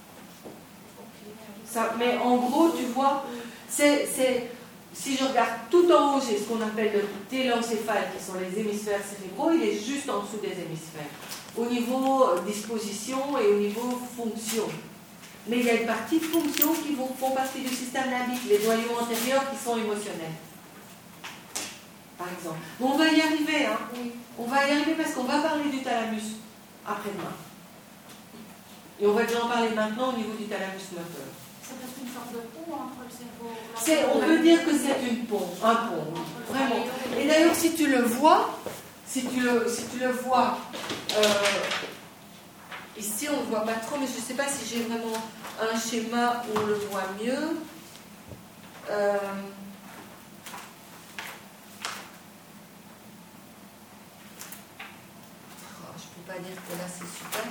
Ça, mais en gros, tu vois, si je regarde tout en haut, j'ai ce qu'on appelle le télencéphale, qui sont les hémisphères cérébraux, il est juste en dessous des hémisphères, au niveau disposition et au niveau fonction. Mais il y a une partie de fonction qui font partie du système limbique, les noyaux antérieurs qui sont émotionnels. Par exemple. Bon, on va y arriver, hein. Oui. On va y arriver parce qu'on va parler du thalamus après-demain. Et on va déjà en parler maintenant au niveau du thalamus moteur. C'est presque une sorte de pont entre le cerveau. On peut dire que c'est un pont, vraiment. Et d'ailleurs, si tu le vois, ici on ne le voit pas trop, mais je ne sais pas si j'ai vraiment un schéma où on le voit mieux. Je ne peux pas dire que là c'est super.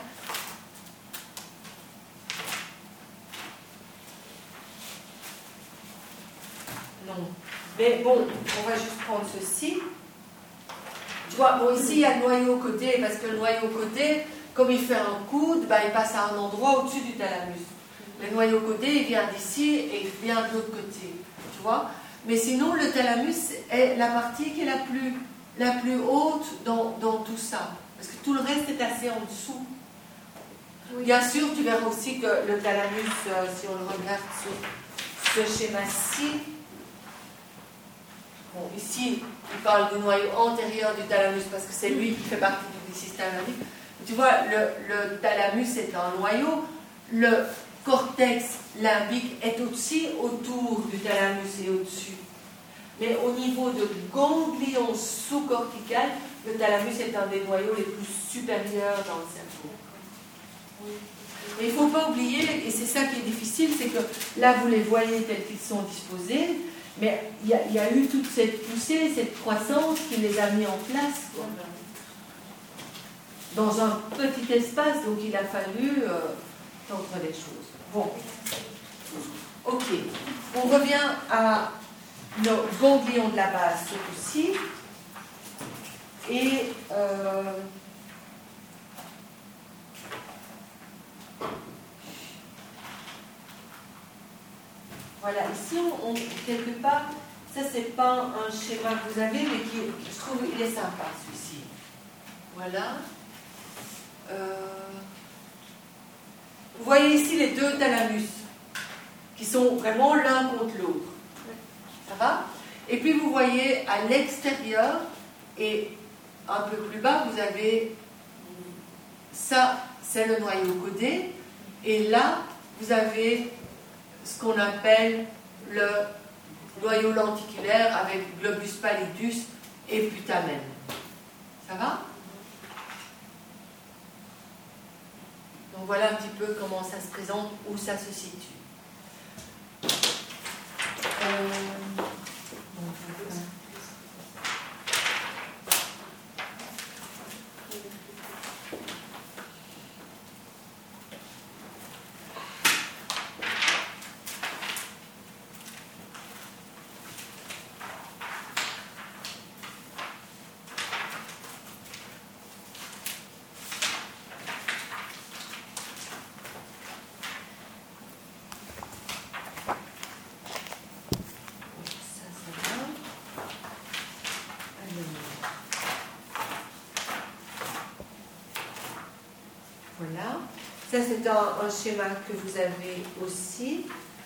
Non. Mais bon, on va juste prendre ceci. Tu vois, bon, ici il y a le noyau côté, parce que le noyau côté, comme il fait un coude, ben, il passe à un endroit au-dessus du thalamus. Le noyau côté, il vient d'ici et il vient de l'autre côté. Tu vois? Mais sinon, le thalamus est la partie qui est la plus haute dans tout ça. Parce que tout le reste est assez en dessous. Oui. Bien sûr, tu verras aussi que le thalamus, si on le regarde sur ce schéma-ci, bon, ici, il parle du noyau antérieur du thalamus parce que c'est lui qui fait partie du système limbique. Tu vois, le thalamus est un noyau, le cortex limbique est aussi autour du thalamus et au-dessus. Mais au niveau de ganglion sous-cortical, le thalamus est un des noyaux les plus supérieurs dans le cerveau. Et il ne faut pas oublier, et c'est ça qui est difficile, c'est que là vous les voyez tels qu'ils sont disposés, mais il y a eu toute cette poussée, cette croissance qui les a mis en place, quoi. Dans un petit espace, donc il a fallu tendre les choses. Bon, ok, on revient à nos ganglions de la base, ceux-ci. Et voilà, ici, quelque part, ça c'est pas un schéma que vous avez, mais qui, je trouve, il est sympa celui-ci. Voilà. Vous voyez ici les deux thalamus, qui sont vraiment l'un contre l'autre. Ça va? Et puis vous voyez à l'extérieur, et un peu plus bas, vous avez ça, c'est le noyau codé, et là, vous avez ce qu'on appelle le noyau lenticulaire avec globus pallidus et putamen. Ça va? Donc voilà un petit peu comment ça se présente, où ça se situe. Voilà. Ça, c'est un schéma que vous avez aussi.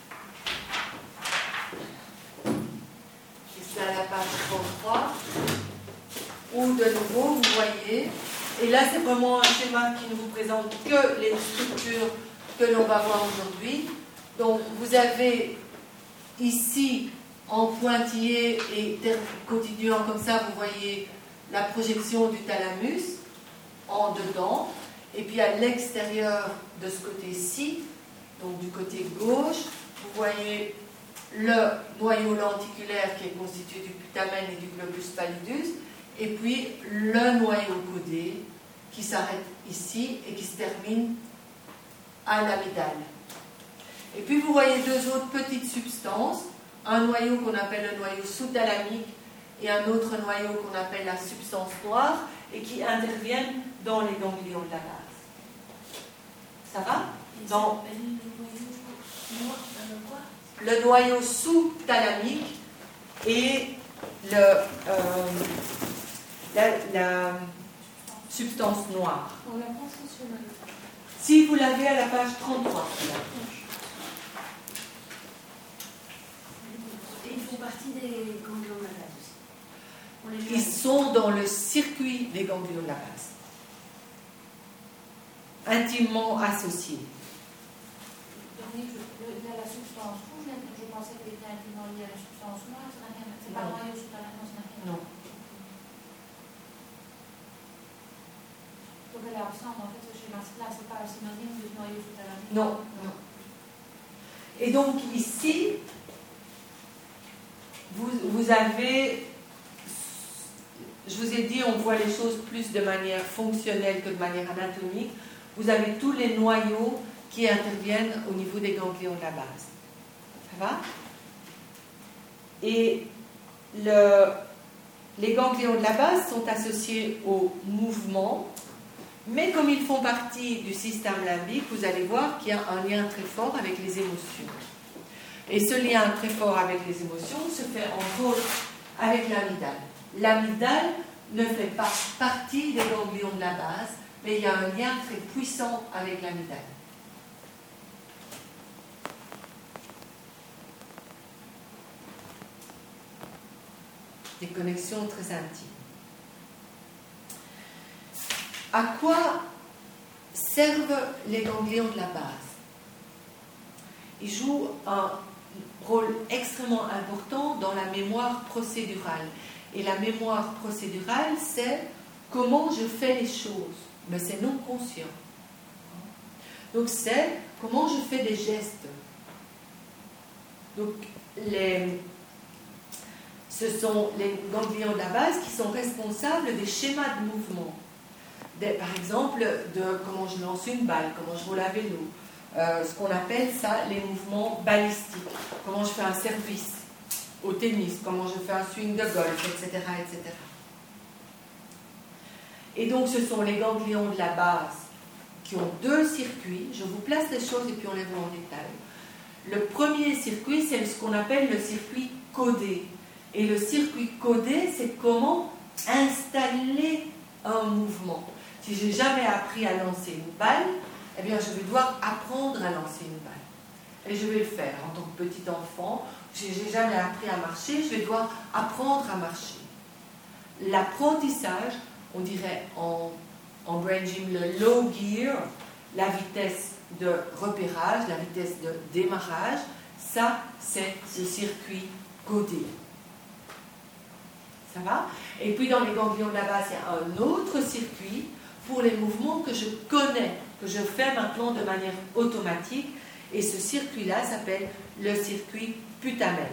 C'est à la page 33. Où, de nouveau, vous voyez. Et là, c'est vraiment un schéma qui ne vous présente que les structures que l'on va voir aujourd'hui. Donc, vous avez ici, en pointillé et continuant comme ça, vous voyez la projection du thalamus en dedans. Et puis à l'extérieur de ce côté-ci, donc du côté gauche, vous voyez le noyau lenticulaire qui est constitué du putamen et du globus pallidus, et puis le noyau codé qui s'arrête ici et qui se termine à l'amygdale. Et puis vous voyez deux autres petites substances, un noyau qu'on appelle le noyau sous-thalamique et un autre noyau qu'on appelle la substance noire, et qui interviennent dans les ganglions de la base. Ça va? Dans le noyau sous-thalamique et la substance noire. On l'apprend sur le... Si vous l'avez à la page 33. Et ils font partie des ganglions de la base aussi. Ils sont dans le circuit des ganglions de la base. Intimement associés. Donc, la substance rouge, je pensais qu'elle était intimement liée à la substance noire, c'est pas le noyau sous-thalamique, ça n'a rien. Non. Donc elle est absente, en fait, ce schéma-là, c'est pas un synonyme du noyau sous-thalamique. Non, non. Et donc ici, vous avez, je vous ai dit, on voit les choses plus de manière fonctionnelle que de manière anatomique. Vous avez tous les noyaux qui interviennent au niveau des ganglions de la base. Ça va? Et les ganglions de la base sont associés au mouvement, mais comme ils font partie du système limbique, vous allez voir qu'il y a un lien très fort avec les émotions. Et ce lien très fort avec les émotions se fait entre autres avec l'amygdale. L'amygdale ne fait pas partie des ganglions de la base, mais il y a un lien très puissant avec l'amygdale. Des connexions très intimes. À quoi servent les ganglions de la base? Ils jouent un rôle extrêmement important dans la mémoire procédurale. Et la mémoire procédurale, c'est comment je fais les choses. Mais c'est non conscient. Donc c'est comment je fais des gestes. Donc ce sont les ganglions de la base qui sont responsables des schémas de mouvement. Par exemple, de comment je lance une balle, comment je roule à vélo. Ce qu'on appelle ça les mouvements balistiques. Comment je fais un service au tennis, comment je fais un swing de golf, etc., etc. Et donc, ce sont les ganglions de la base qui ont 2 circuits. Je vous place les choses et puis on les voit en détail. Le premier circuit, c'est ce qu'on appelle le circuit codé. Et le circuit codé, c'est comment installer un mouvement. Si je n'ai jamais appris à lancer une balle, eh bien, je vais devoir apprendre à lancer une balle. Et je vais le faire en tant que petit enfant. Je n'ai jamais appris à marcher, je vais devoir apprendre à marcher. L'apprentissage, on dirait en brain gym le low gear, la vitesse de repérage, la vitesse de démarrage, ça c'est ce circuit codé. Ça va? Et puis dans les ganglions de la base, il y a un autre circuit pour les mouvements que je connais, que je fais maintenant de manière automatique. Et ce circuit-là s'appelle le circuit putamen.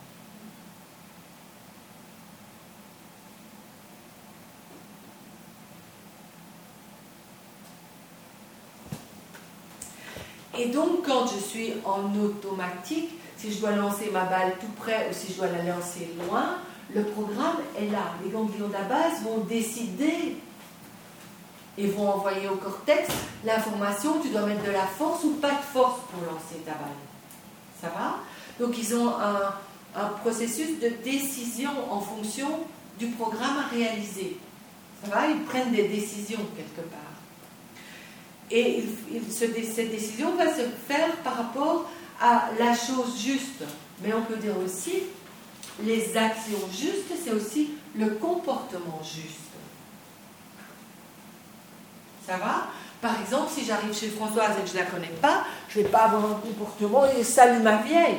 Et donc, quand je suis en automatique, si je dois lancer ma balle tout près ou si je dois la lancer loin, le programme est là. Les ganglions de la base vont décider et vont envoyer au cortex l'information, tu dois mettre de la force ou pas de force pour lancer ta balle. Ça va? Donc, ils ont un processus de décision en fonction du programme à réaliser. Ça va? Ils prennent des décisions quelque part. Et cette décision va se faire par rapport à la chose juste. Mais on peut dire aussi, les actions justes, c'est aussi le comportement juste. Ça va? Par exemple, si j'arrive chez Françoise et que je ne la connais pas, je ne vais pas avoir un comportement et salut ma vieille.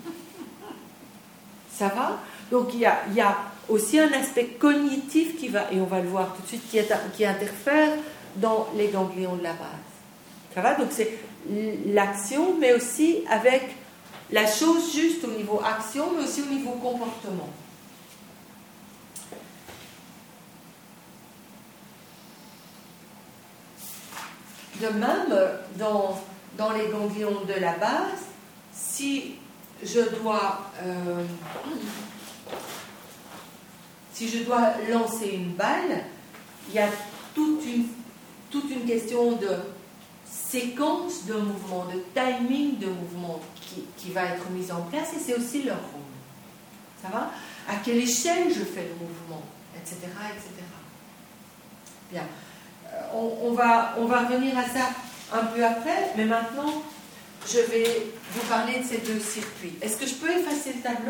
Ça va? Donc il y a aussi un aspect cognitif qui va, et on va le voir tout de suite, qui interfère dans les ganglions de la base. Ça va? Donc c'est l'action, mais aussi avec la chose juste au niveau action, mais aussi au niveau comportement. De même, dans les ganglions de la base, si je dois lancer une balle, il y a toute une question de séquence de mouvement, de timing de mouvement qui va être mise en place, et c'est aussi leur rôle. Ça va? À quelle échelle je fais le mouvement, etc., etc. Bien. On va revenir à ça un peu après, mais maintenant, je vais vous parler de ces 2 circuits. Est-ce que je peux effacer le tableau ?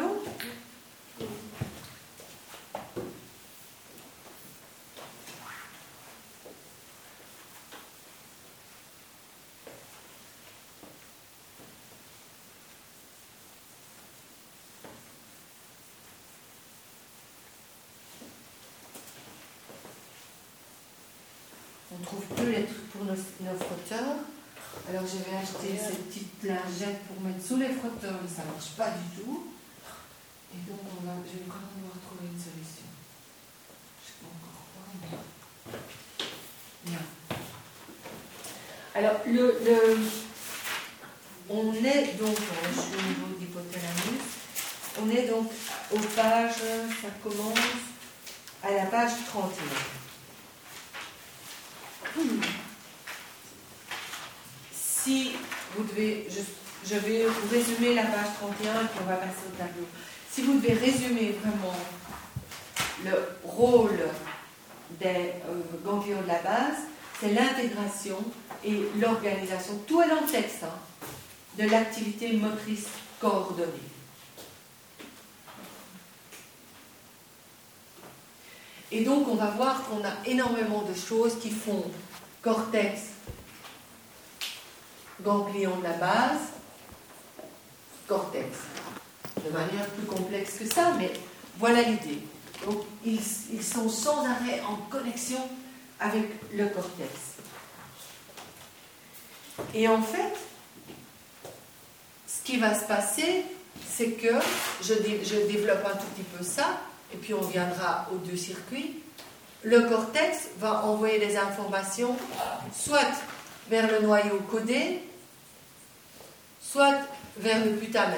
On ne trouve plus les trucs pour nos frotteurs. Alors je vais acheter ces petites lingettes pour mettre sous les frotteurs, mais ça ne marche pas du tout. Et donc je vais quand même devoir trouver une solution. Je ne sais pas encore quoi. Bien. Alors on est donc, je suis au niveau d'hypothalamus, on est donc aux pages, ça commence à la page 31. Si vous devez, je vais vous résumer la page 31 et puis on va passer au tableau. Si vous devez résumer vraiment le rôle des ganglions de la base, c'est l'intégration et l'organisation, tout est dans le texte, de l'activité motrice coordonnée. Et donc, on va voir qu'on a énormément de choses qui font cortex, ganglion de la base, cortex. De manière plus complexe que ça, mais voilà l'idée. Donc, ils sont sans arrêt en connexion avec le cortex. Et en fait, ce qui va se passer, c'est que je développe un tout petit peu ça, et puis on viendra aux 2 circuits. Le cortex va envoyer des informations soit vers le noyau codé, soit vers le putamen.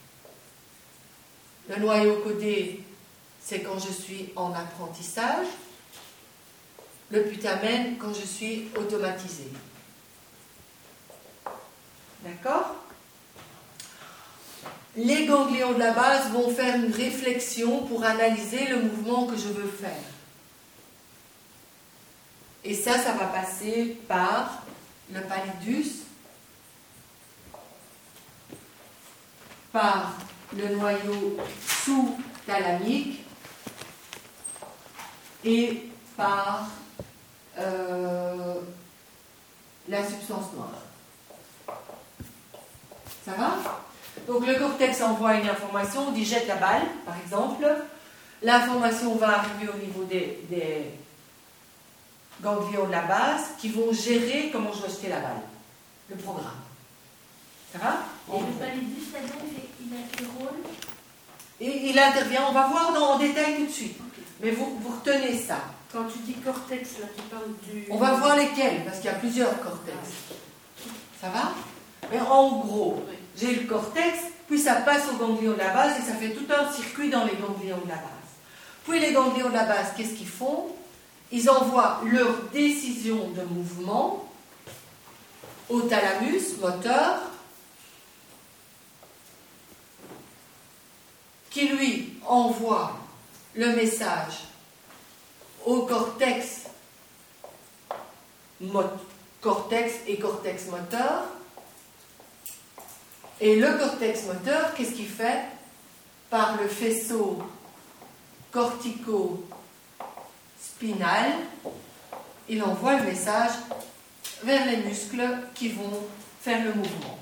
Le noyau codé, c'est quand je suis en apprentissage. le putamen quand je suis automatisé. D'accord? Les ganglions de la base vont faire une réflexion pour analyser le mouvement que je veux faire. Et ça va passer par le pallidus, par le noyau sous-thalamique et par la substance noire. Ça va? Donc le cortex envoie une information, on dit jette la balle, par exemple. L'information va arriver au niveau des ganglions de la base qui vont gérer comment je dois jeter la balle, le programme. Ça va? Et le pallidus, c'est-à-dire, il a quel rôle? Et il intervient, on va voir en détail tout de suite. Okay. Mais vous retenez ça. Quand tu dis cortex, là, tu parles du... On va voir lesquels, parce qu'il y a plusieurs cortex. Ça va? Mais en gros, j'ai le cortex, puis ça passe au ganglion de la base et ça fait tout un circuit dans les ganglions de la base. Puis les ganglions de la base, qu'est-ce qu'ils font? Ils envoient leur décision de mouvement au thalamus moteur, qui lui envoie le message au cortex et cortex moteur. Et le cortex moteur, qu'est-ce qu'il fait? Par le faisceau cortico-spinal, il envoie le message vers les muscles qui vont faire le mouvement.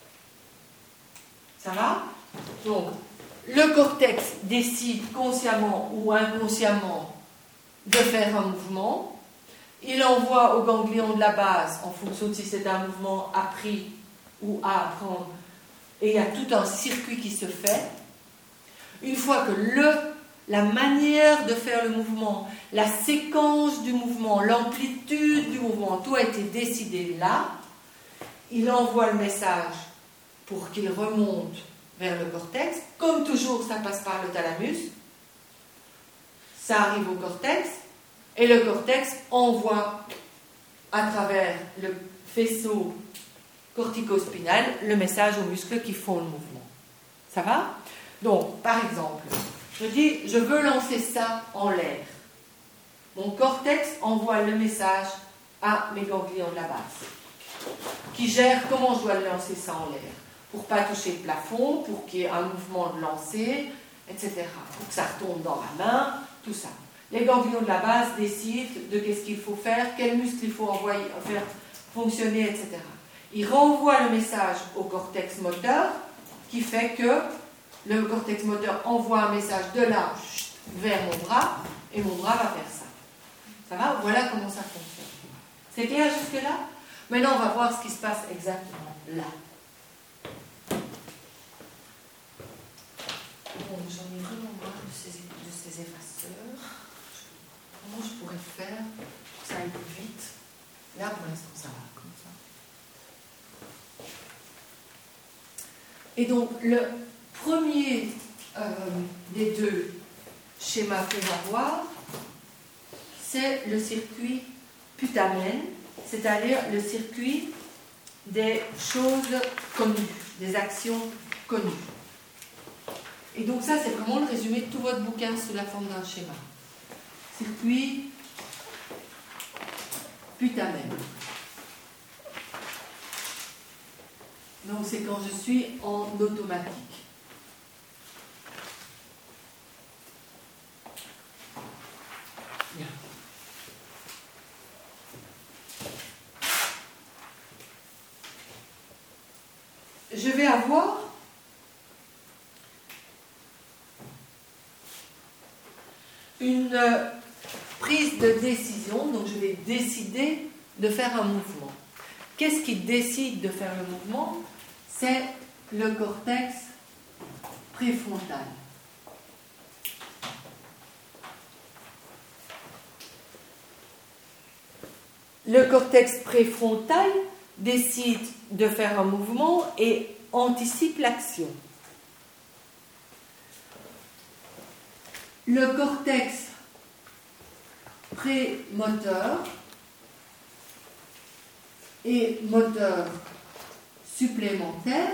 Ça va? Donc, le cortex décide consciemment ou inconsciemment de faire un mouvement. Il envoie au ganglion de la base, en fonction de si c'est un mouvement appris ou à apprendre, et il y a tout un circuit qui se fait. Une fois que la manière de faire le mouvement, la séquence du mouvement, l'amplitude du mouvement, tout a été décidé là, il envoie le message pour qu'il remonte vers le cortex. Comme toujours, ça passe par le thalamus. Ça arrive au cortex. Et le cortex envoie à travers le faisceau cortico-spinal le message aux muscles qui font le mouvement. Ça va? Donc, par exemple, je dis, je veux lancer ça en l'air. Mon cortex envoie le message à mes ganglions de la base, qui gèrent comment je dois lancer ça en l'air, pour ne pas toucher le plafond, pour qu'il y ait un mouvement de lancer, etc. Pour que ça retombe dans la main, tout ça. Les ganglions de la base décident de qu'est-ce qu'il faut faire, quels muscles il faut faire fonctionner, etc. Ils renvoient le message au cortex moteur, qui fait que le cortex moteur envoie un message de là vers mon bras, et mon bras va faire ça. Ça va? Voilà comment ça fonctionne. C'est clair jusque-là? Maintenant, on va voir ce qui se passe exactement là. Bon, j'en ai vraiment marre de ces effaceurs. Comment je pourrais faire pour que ça aille plus vite? Là, pour l'instant, ça va comme ça. Et donc, le premier des deux schémas qu'on va voir, c'est le circuit putamen, c'est-à-dire le circuit des choses connues, des actions connues. Et donc ça, c'est vraiment le résumé de tout votre bouquin sous la forme d'un schéma. Circuit putamen. Donc c'est quand je suis en automatique. Bien. Je vais avoir une prise de décision, donc je vais décider de faire un mouvement. Qu'est-ce qui décide de faire le mouvement? C'est le cortex préfrontal. Le cortex préfrontal décide de faire un mouvement et anticipe l'action. Le cortex prémoteur et moteur supplémentaire.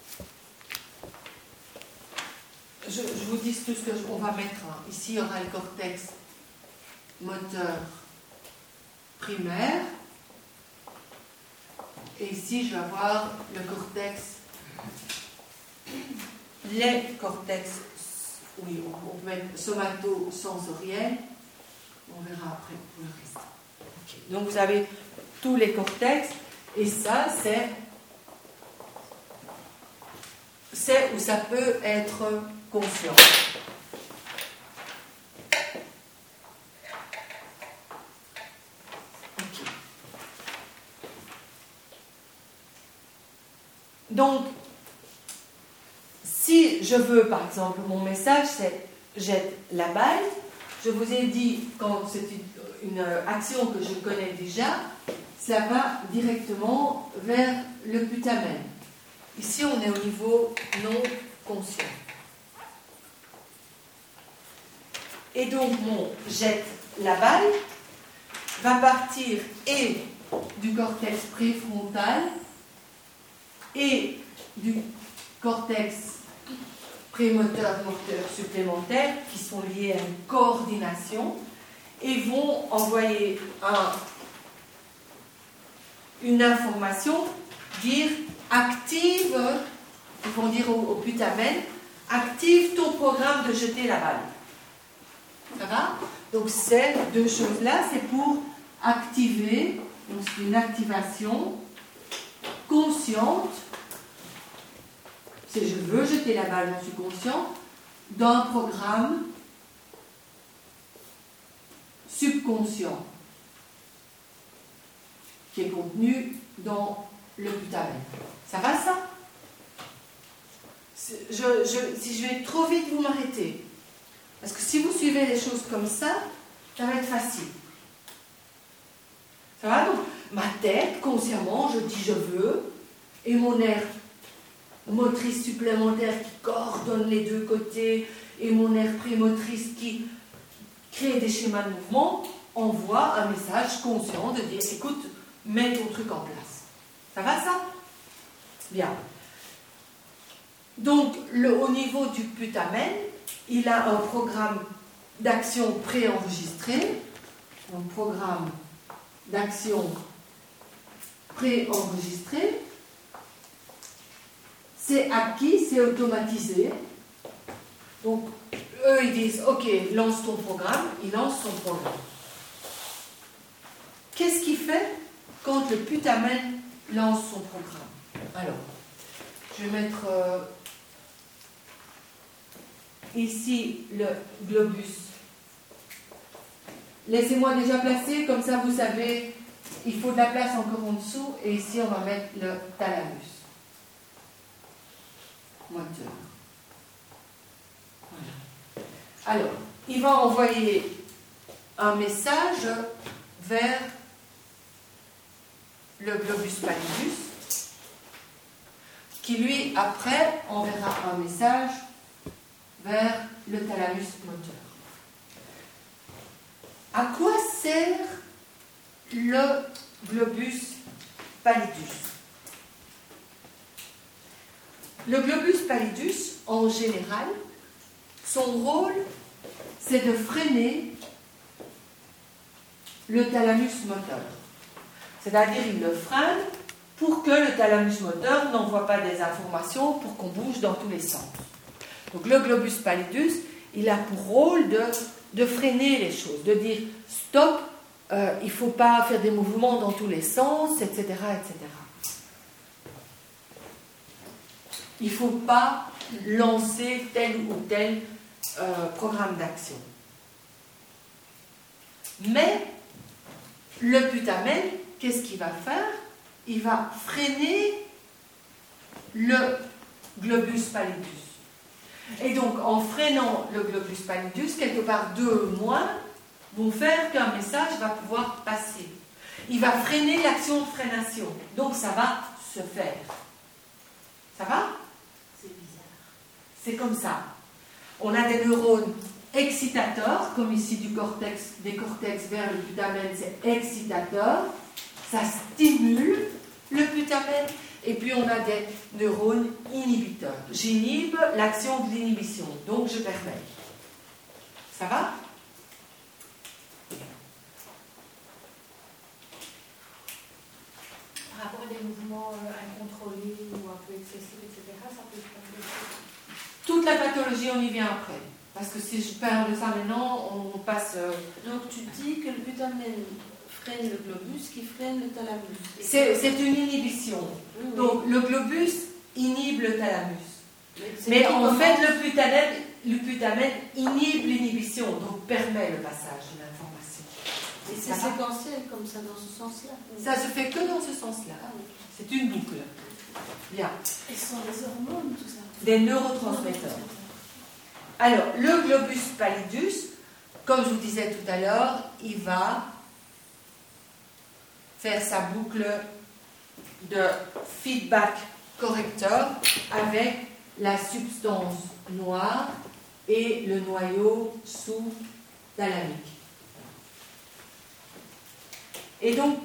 Je vous dis tout ce qu'on va mettre. Ici, il y aura le cortex moteur primaire. Et ici, je vais avoir le cortex, les cortex, oui, on peut mettre somato-sensoriel. On verra après pour le reste. Okay. Donc, vous avez tous les cortex. Et ça, c'est où ça peut être conscient. Okay. Donc, si je veux, par exemple, mon message, c'est jette la balle, je vous ai dit, quand c'est une action que je connais déjà, ça va directement vers le putamen. Ici, on est au niveau non conscient. Et donc, mon jette la balle va partir et du cortex préfrontal et du cortex prémoteur-moteur supplémentaire qui sont liés à une coordination et vont envoyer une information, dire active, ils vont dire au putamen, active ton programme de jeter la balle. Ça va? Donc ces deux choses-là, c'est pour activer, donc c'est une activation consciente, si je veux jeter la balle, j'en suis conscient, d'un programme subconscient qui est contenu dans le putamen. Ça va ça? Si je vais trop vite, vous m'arrêtez. Parce que si vous suivez les choses comme ça va être facile. Ça va? Donc, ma tête, consciemment, je dis je veux, et mon aire motrice supplémentaire qui coordonne les deux côtés, et mon aire prémotrice qui crée des schémas de mouvement, envoie un message conscient de dire écoute, mets ton truc en place. Ça va ça? Bien. Donc, au niveau du putamen, il a un programme d'action préenregistré. Un programme d'action préenregistré. C'est acquis, c'est automatisé. Donc, eux, ils disent ok, lance ton programme. Il lance son programme. Qu'est-ce qu'il fait quand le putamen lance son programme? Alors, je vais mettre ici le globus. Laissez-moi déjà placer, comme ça vous savez, il faut de la place encore en dessous, et ici on va mettre le thalamus moteur. Voilà. Alors, il va envoyer un message vers le globus pallidus, qui lui, après, enverra un message vers le thalamus moteur. À quoi sert le globus pallidus? Le globus pallidus, en général, son rôle, c'est de freiner le thalamus moteur. C'est-à-dire, il le freine pour que le thalamus moteur n'envoie pas des informations pour qu'on bouge dans tous les sens. Donc le globus pallidus, il a pour rôle de freiner les choses, de dire stop, il ne faut pas faire des mouvements dans tous les sens, etc. etc. Il ne faut pas lancer tel ou tel programme d'action. Mais le putamen, qu'est-ce qu'il va faire? Il va freiner le globus pallidus. Et donc, en freinant le globus pallidus, quelque part 2 moins vont faire qu'un message va pouvoir passer. Il va freiner l'action de freination. Donc, ça va se faire. Ça va? C'est bizarre. C'est comme ça. On a des neurones excitateur, comme ici des cortex vers le putamen, c'est excitateur, ça stimule le putamen, et puis on a des neurones inhibiteurs. J'inhibe l'action de l'inhibition, donc je permets. Ça va? Par rapport à des mouvements incontrôlés ou un peu excessifs, etc., ça peut être... Toute la pathologie, on y vient après. Parce que si je parle de ça maintenant, on passe... Donc tu dis que le putamen freine le globus qui freine le thalamus. C'est une inhibition. Oui, oui. Donc le globus inhibe le thalamus. C'est Mais qui en commence- fait, le putamen inhibe l'inhibition, donc permet le passage de l'information. Et c'est Ça va? séquentiel comme ça, dans ce sens-là. Ça se fait que dans ce sens-là. Ah oui. C'est une boucle. Bien. Et ce sont les hormones, tout ça. Des neurotransmetteurs. Alors, le globus pallidus, comme je vous disais tout à l'heure, il va faire sa boucle de feedback correcteur avec la substance noire et le noyau sous-thalamique. Et donc,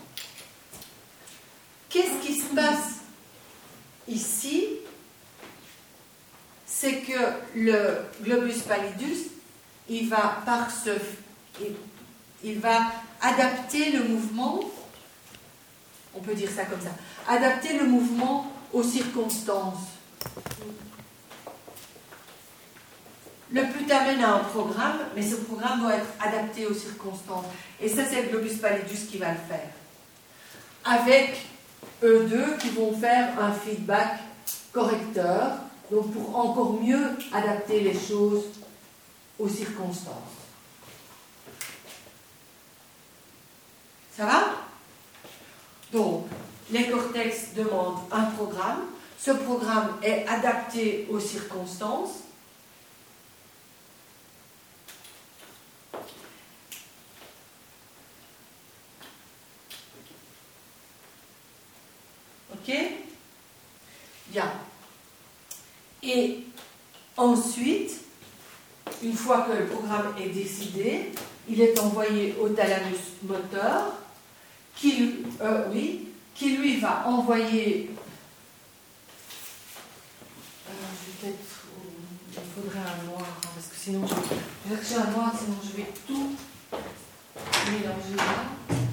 qu'est-ce qui se passe ici? C'est que le globus pallidus, il va adapter le mouvement, on peut dire ça comme ça, adapter le mouvement aux circonstances. Le putamen a un programme, mais ce programme doit être adapté aux circonstances. Et ça, c'est le globus pallidus qui va le faire. Avec eux deux qui vont faire un feedback correcteur, donc pour encore mieux adapter les choses aux circonstances. Ça va? Donc, les cortex demandent un programme. Ce programme est adapté aux circonstances. Ok? Bien. Et ensuite, une fois que le programme est décidé, il est envoyé au thalamus moteur qui lui va envoyer... il faudrait un noir, hein, parce que sinon je vais chercher un noir, sinon je vais tout mélanger là.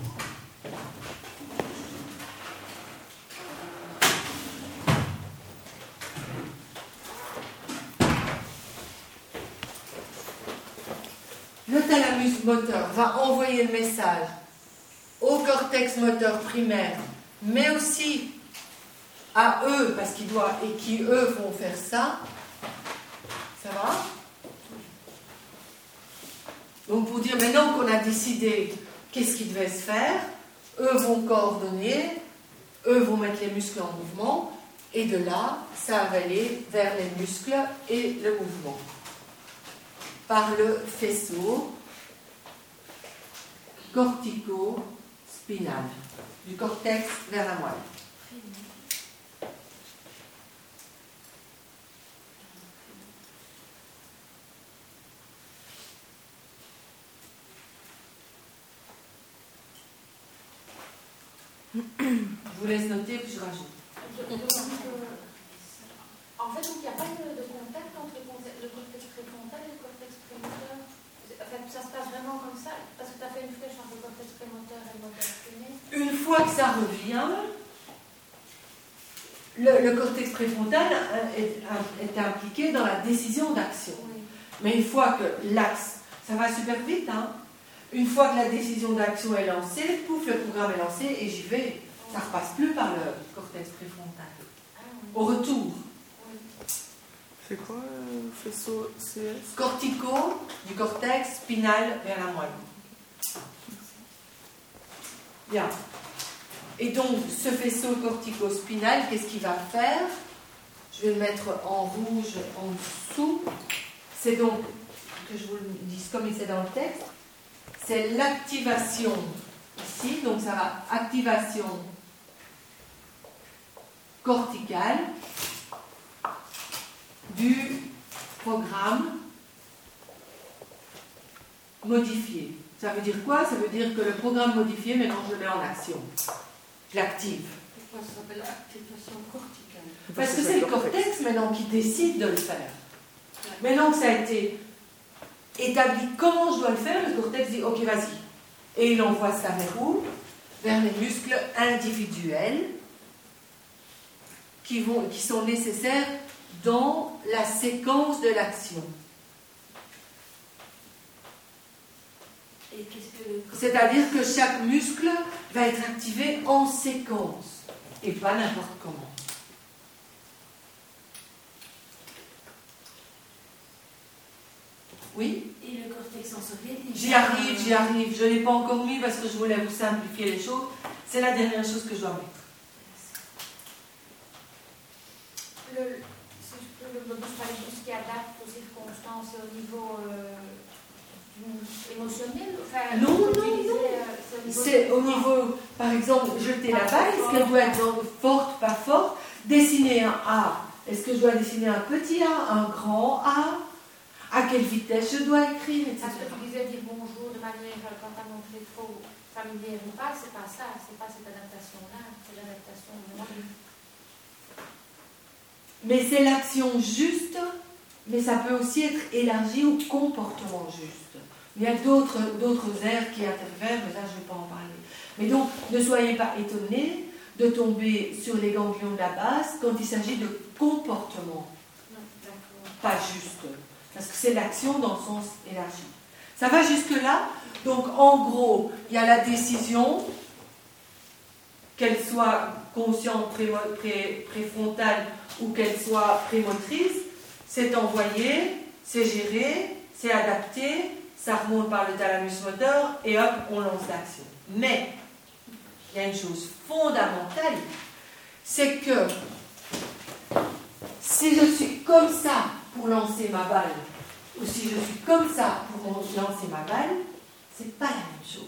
Le thalamus moteur va envoyer le message au cortex moteur primaire, mais aussi à eux, parce qu'ils doivent, et qui eux vont faire ça. Ça va? Donc pour dire maintenant qu'on a décidé qu'est-ce qui devait se faire, eux vont coordonner, eux vont mettre les muscles en mouvement, et de là, ça va aller vers les muscles et le mouvement. Par le faisceau cortico-spinal, du cortex vers la moelle. Je vous laisse noter, puis je rajoute. En fait, il n'y a pas de contact entre le cortex préfrontal et le cortex prémoteur. Enfin, ça se passe vraiment comme ça, parce que tu as fait une flèche entre le cortex prémoteur et le moteur spinal. Une fois que ça revient, le cortex préfrontal est impliqué dans la décision d'action. Oui. Mais une fois que l'axe, ça va super vite, hein. Une fois que la décision d'action est lancée, pouf, le programme est lancé et j'y vais. Ça ne repasse plus par le cortex préfrontal. Ah, oui. Au retour, Oui. C'est quoi le faisceau CS? cortico du cortex spinal vers la moelle. Bien. Et donc, ce faisceau cortico-spinal, qu'est-ce qu'il va faire? Je vais le mettre en rouge en dessous. C'est donc, que je vous le dise comme il est dans le texte, c'est l'activation ici, donc ça va activation corticale du programme modifié. Ça veut dire quoi? Ça veut dire que le programme modifié, maintenant je le mets en action. Je l'active. Pourquoi ça s'appelle activation corticale? Parce que c'est le cortex maintenant qui décide de le faire. Maintenant que ça a été établi comment je dois le faire, le cortex dit ok, vas-y. Et il envoie ça vers où? Vers les muscles individuels qui sont nécessaires dans la séquence de l'action. Et qu'est-ce que le C'est-à-dire que chaque muscle va être activé en séquence et pas n'importe comment. Oui? Et le cortex sensoriel, J'y arrive. Je ne l'ai pas encore mis parce que je voulais vous simplifier les choses. C'est la dernière chose que je dois mettre. Si je peux le globus, par exemple, ce qui adapte aux circonstances et au niveau émotionnel? Enfin, Non. c'est Au niveau, par exemple, jeter la balle, est-ce qu'elle doit être forte, pas forte? Dessiner un A. Est-ce que je dois dessiner un petit A, un grand A? À quelle vitesse je dois écrire, etc. Parce que tu disais dire bonjour de manière, quand tu as montré trop familière ou pas, c'est pas ça, c'est pas cette adaptation-là, c'est l'adaptation de Mais c'est l'action juste, mais ça peut aussi être élargi au comportement juste. Il y a d'autres aires qui interviennent, mais là je ne vais pas en parler. Mais donc, ne soyez pas étonnés de tomber sur les ganglions de la base quand il s'agit de comportement, pas juste. Parce que c'est l'action dans le sens élargi. Ça va jusque-là? Donc, en gros, il y a la décision, qu'elle soit consciente, préfrontale ou qu'elle soit prémotrice. C'est envoyé, c'est géré, c'est adapté, ça remonte par le thalamus moteur et hop, on lance l'action. Mais, il y a une chose fondamentale, c'est que si je suis comme ça pour lancer ma balle, ou si je suis comme ça pour lancer ma balle, c'est pas la même chose.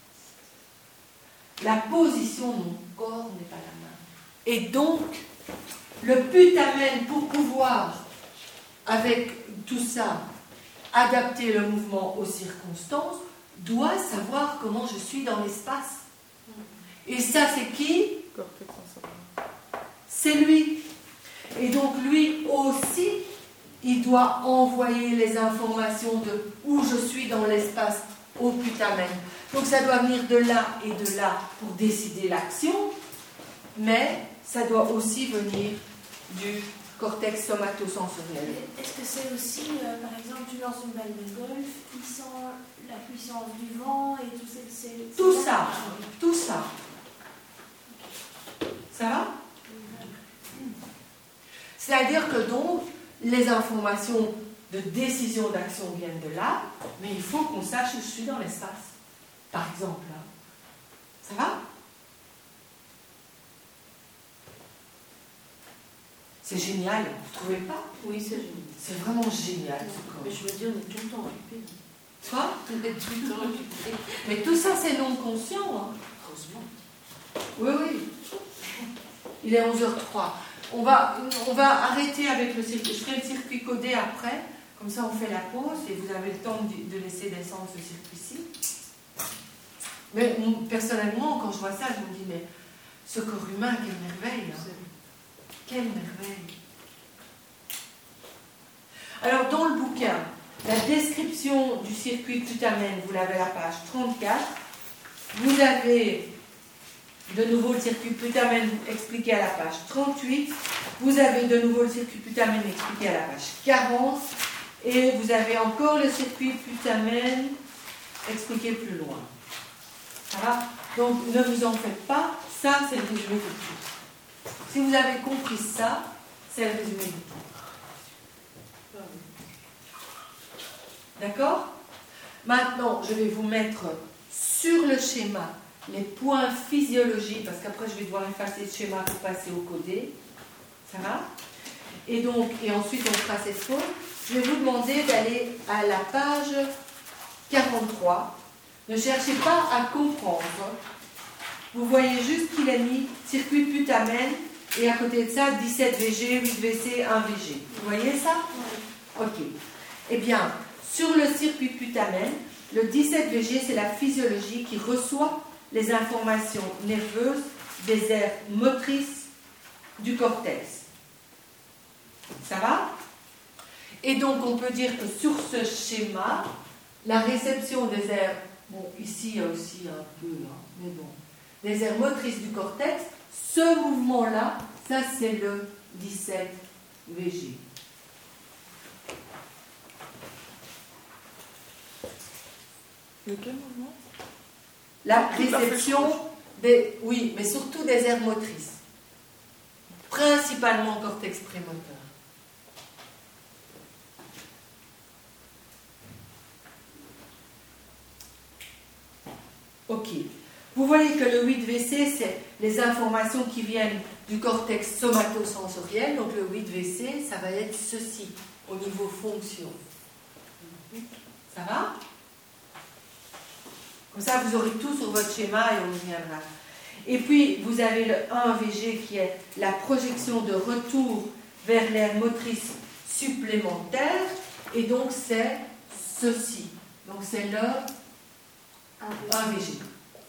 La position de mon corps n'est pas la même. Et donc, le putamen, pour pouvoir, avec tout ça, adapter le mouvement aux circonstances, doit savoir comment je suis dans l'espace. Et ça, c'est qui? C'est lui. Et donc, lui aussi, il doit envoyer les informations de où je suis dans l'espace au putamen. Donc ça doit venir de là et de là pour décider l'action, mais ça doit aussi venir du cortex somatosensoriel. Est-ce que c'est aussi, par exemple, tu lances une balle de golf, il sent la puissance du vent et tout ça? Tout ça. Ça va? C'est-à-dire que donc, les informations de décision d'action viennent de là, mais il faut qu'on sache où je suis dans l'espace. Par exemple. Ça va? C'est génial, vous ne trouvez pas? Oui, c'est génial. C'est vraiment génial ce corps. Mais je veux dire, on est tout le temps occupé. Toi? On est tout le temps occupé. Mais tout ça, c'est non conscient. Hein. Heureusement. Oui. Il est 11h03. On va arrêter avec le circuit. Je ferai le circuit codé après. Comme ça, on fait la pause et vous avez le temps de laisser descendre ce circuit-ci. Mais personnellement, quand je vois ça, je me dis, mais ce corps humain, quelle merveille. Hein. Quelle merveille. Alors, dans le bouquin, la description du circuit putamen, vous l'avez à la page 34. Vous avez de nouveau le circuit putamen expliqué à la page 38. Vous avez de nouveau le circuit putamen expliqué à la page 40. Et vous avez encore le circuit putamen expliqué plus loin. Ça va? Donc, ne vous en faites pas. Ça, c'est le résumé du tout. Si vous avez compris ça, c'est le résumé du tout. D'accord? Maintenant, je vais vous mettre sur le schéma les points physiologiques, parce qu'après, je vais devoir effacer ce schéma pour passer au codé. Ça va? Et ensuite, on fera ces sauts. Je vais vous demander d'aller à la page 43. Ne cherchez pas à comprendre. Vous voyez juste qu'il a mis circuit putamen et à côté de ça, 17 VG, 8 VC, 1 VG. Vous voyez ça? Ok. Eh bien, sur le circuit putamen, Le 17 VG, c'est la physiologie qui reçoit les informations nerveuses des aires motrices du cortex. Ça va? Et donc, on peut dire que sur ce schéma, la réception des aires, bon, ici, il y a aussi un peu, hein, mais bon, des aires motrices du cortex, ce mouvement-là, ça, c'est le 17 VG. Lequel mouvement? La réception des... Oui, mais surtout des aires motrices. Principalement cortex prémoteur. Ok. Vous voyez que le 8VC, c'est les informations qui viennent du cortex somatosensoriel. Donc le 8VC, ça va être ceci, au niveau fonction. Ça va? Comme ça, vous aurez tout sur votre schéma et on y reviendra. Et puis, vous avez le 1VG qui est la projection de retour vers l'aire motrice supplémentaire. Et donc, c'est ceci. Donc, c'est le 1VG.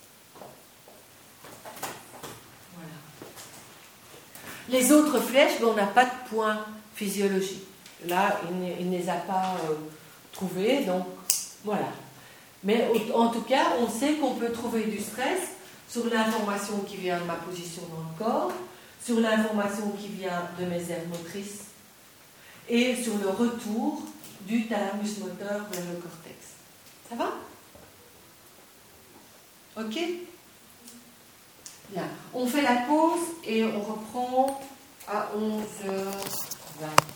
Voilà. Les autres flèches, on n'a pas de point physiologique. Là, il ne les a pas trouvées. Donc, voilà. Mais en tout cas, on sait qu'on peut trouver du stress sur l'information qui vient de ma position dans le corps, sur l'information qui vient de mes aires motrices et sur le retour du thalamus moteur vers le cortex. Ça va? Ok? Bien. On fait la pause et on reprend à 11h20.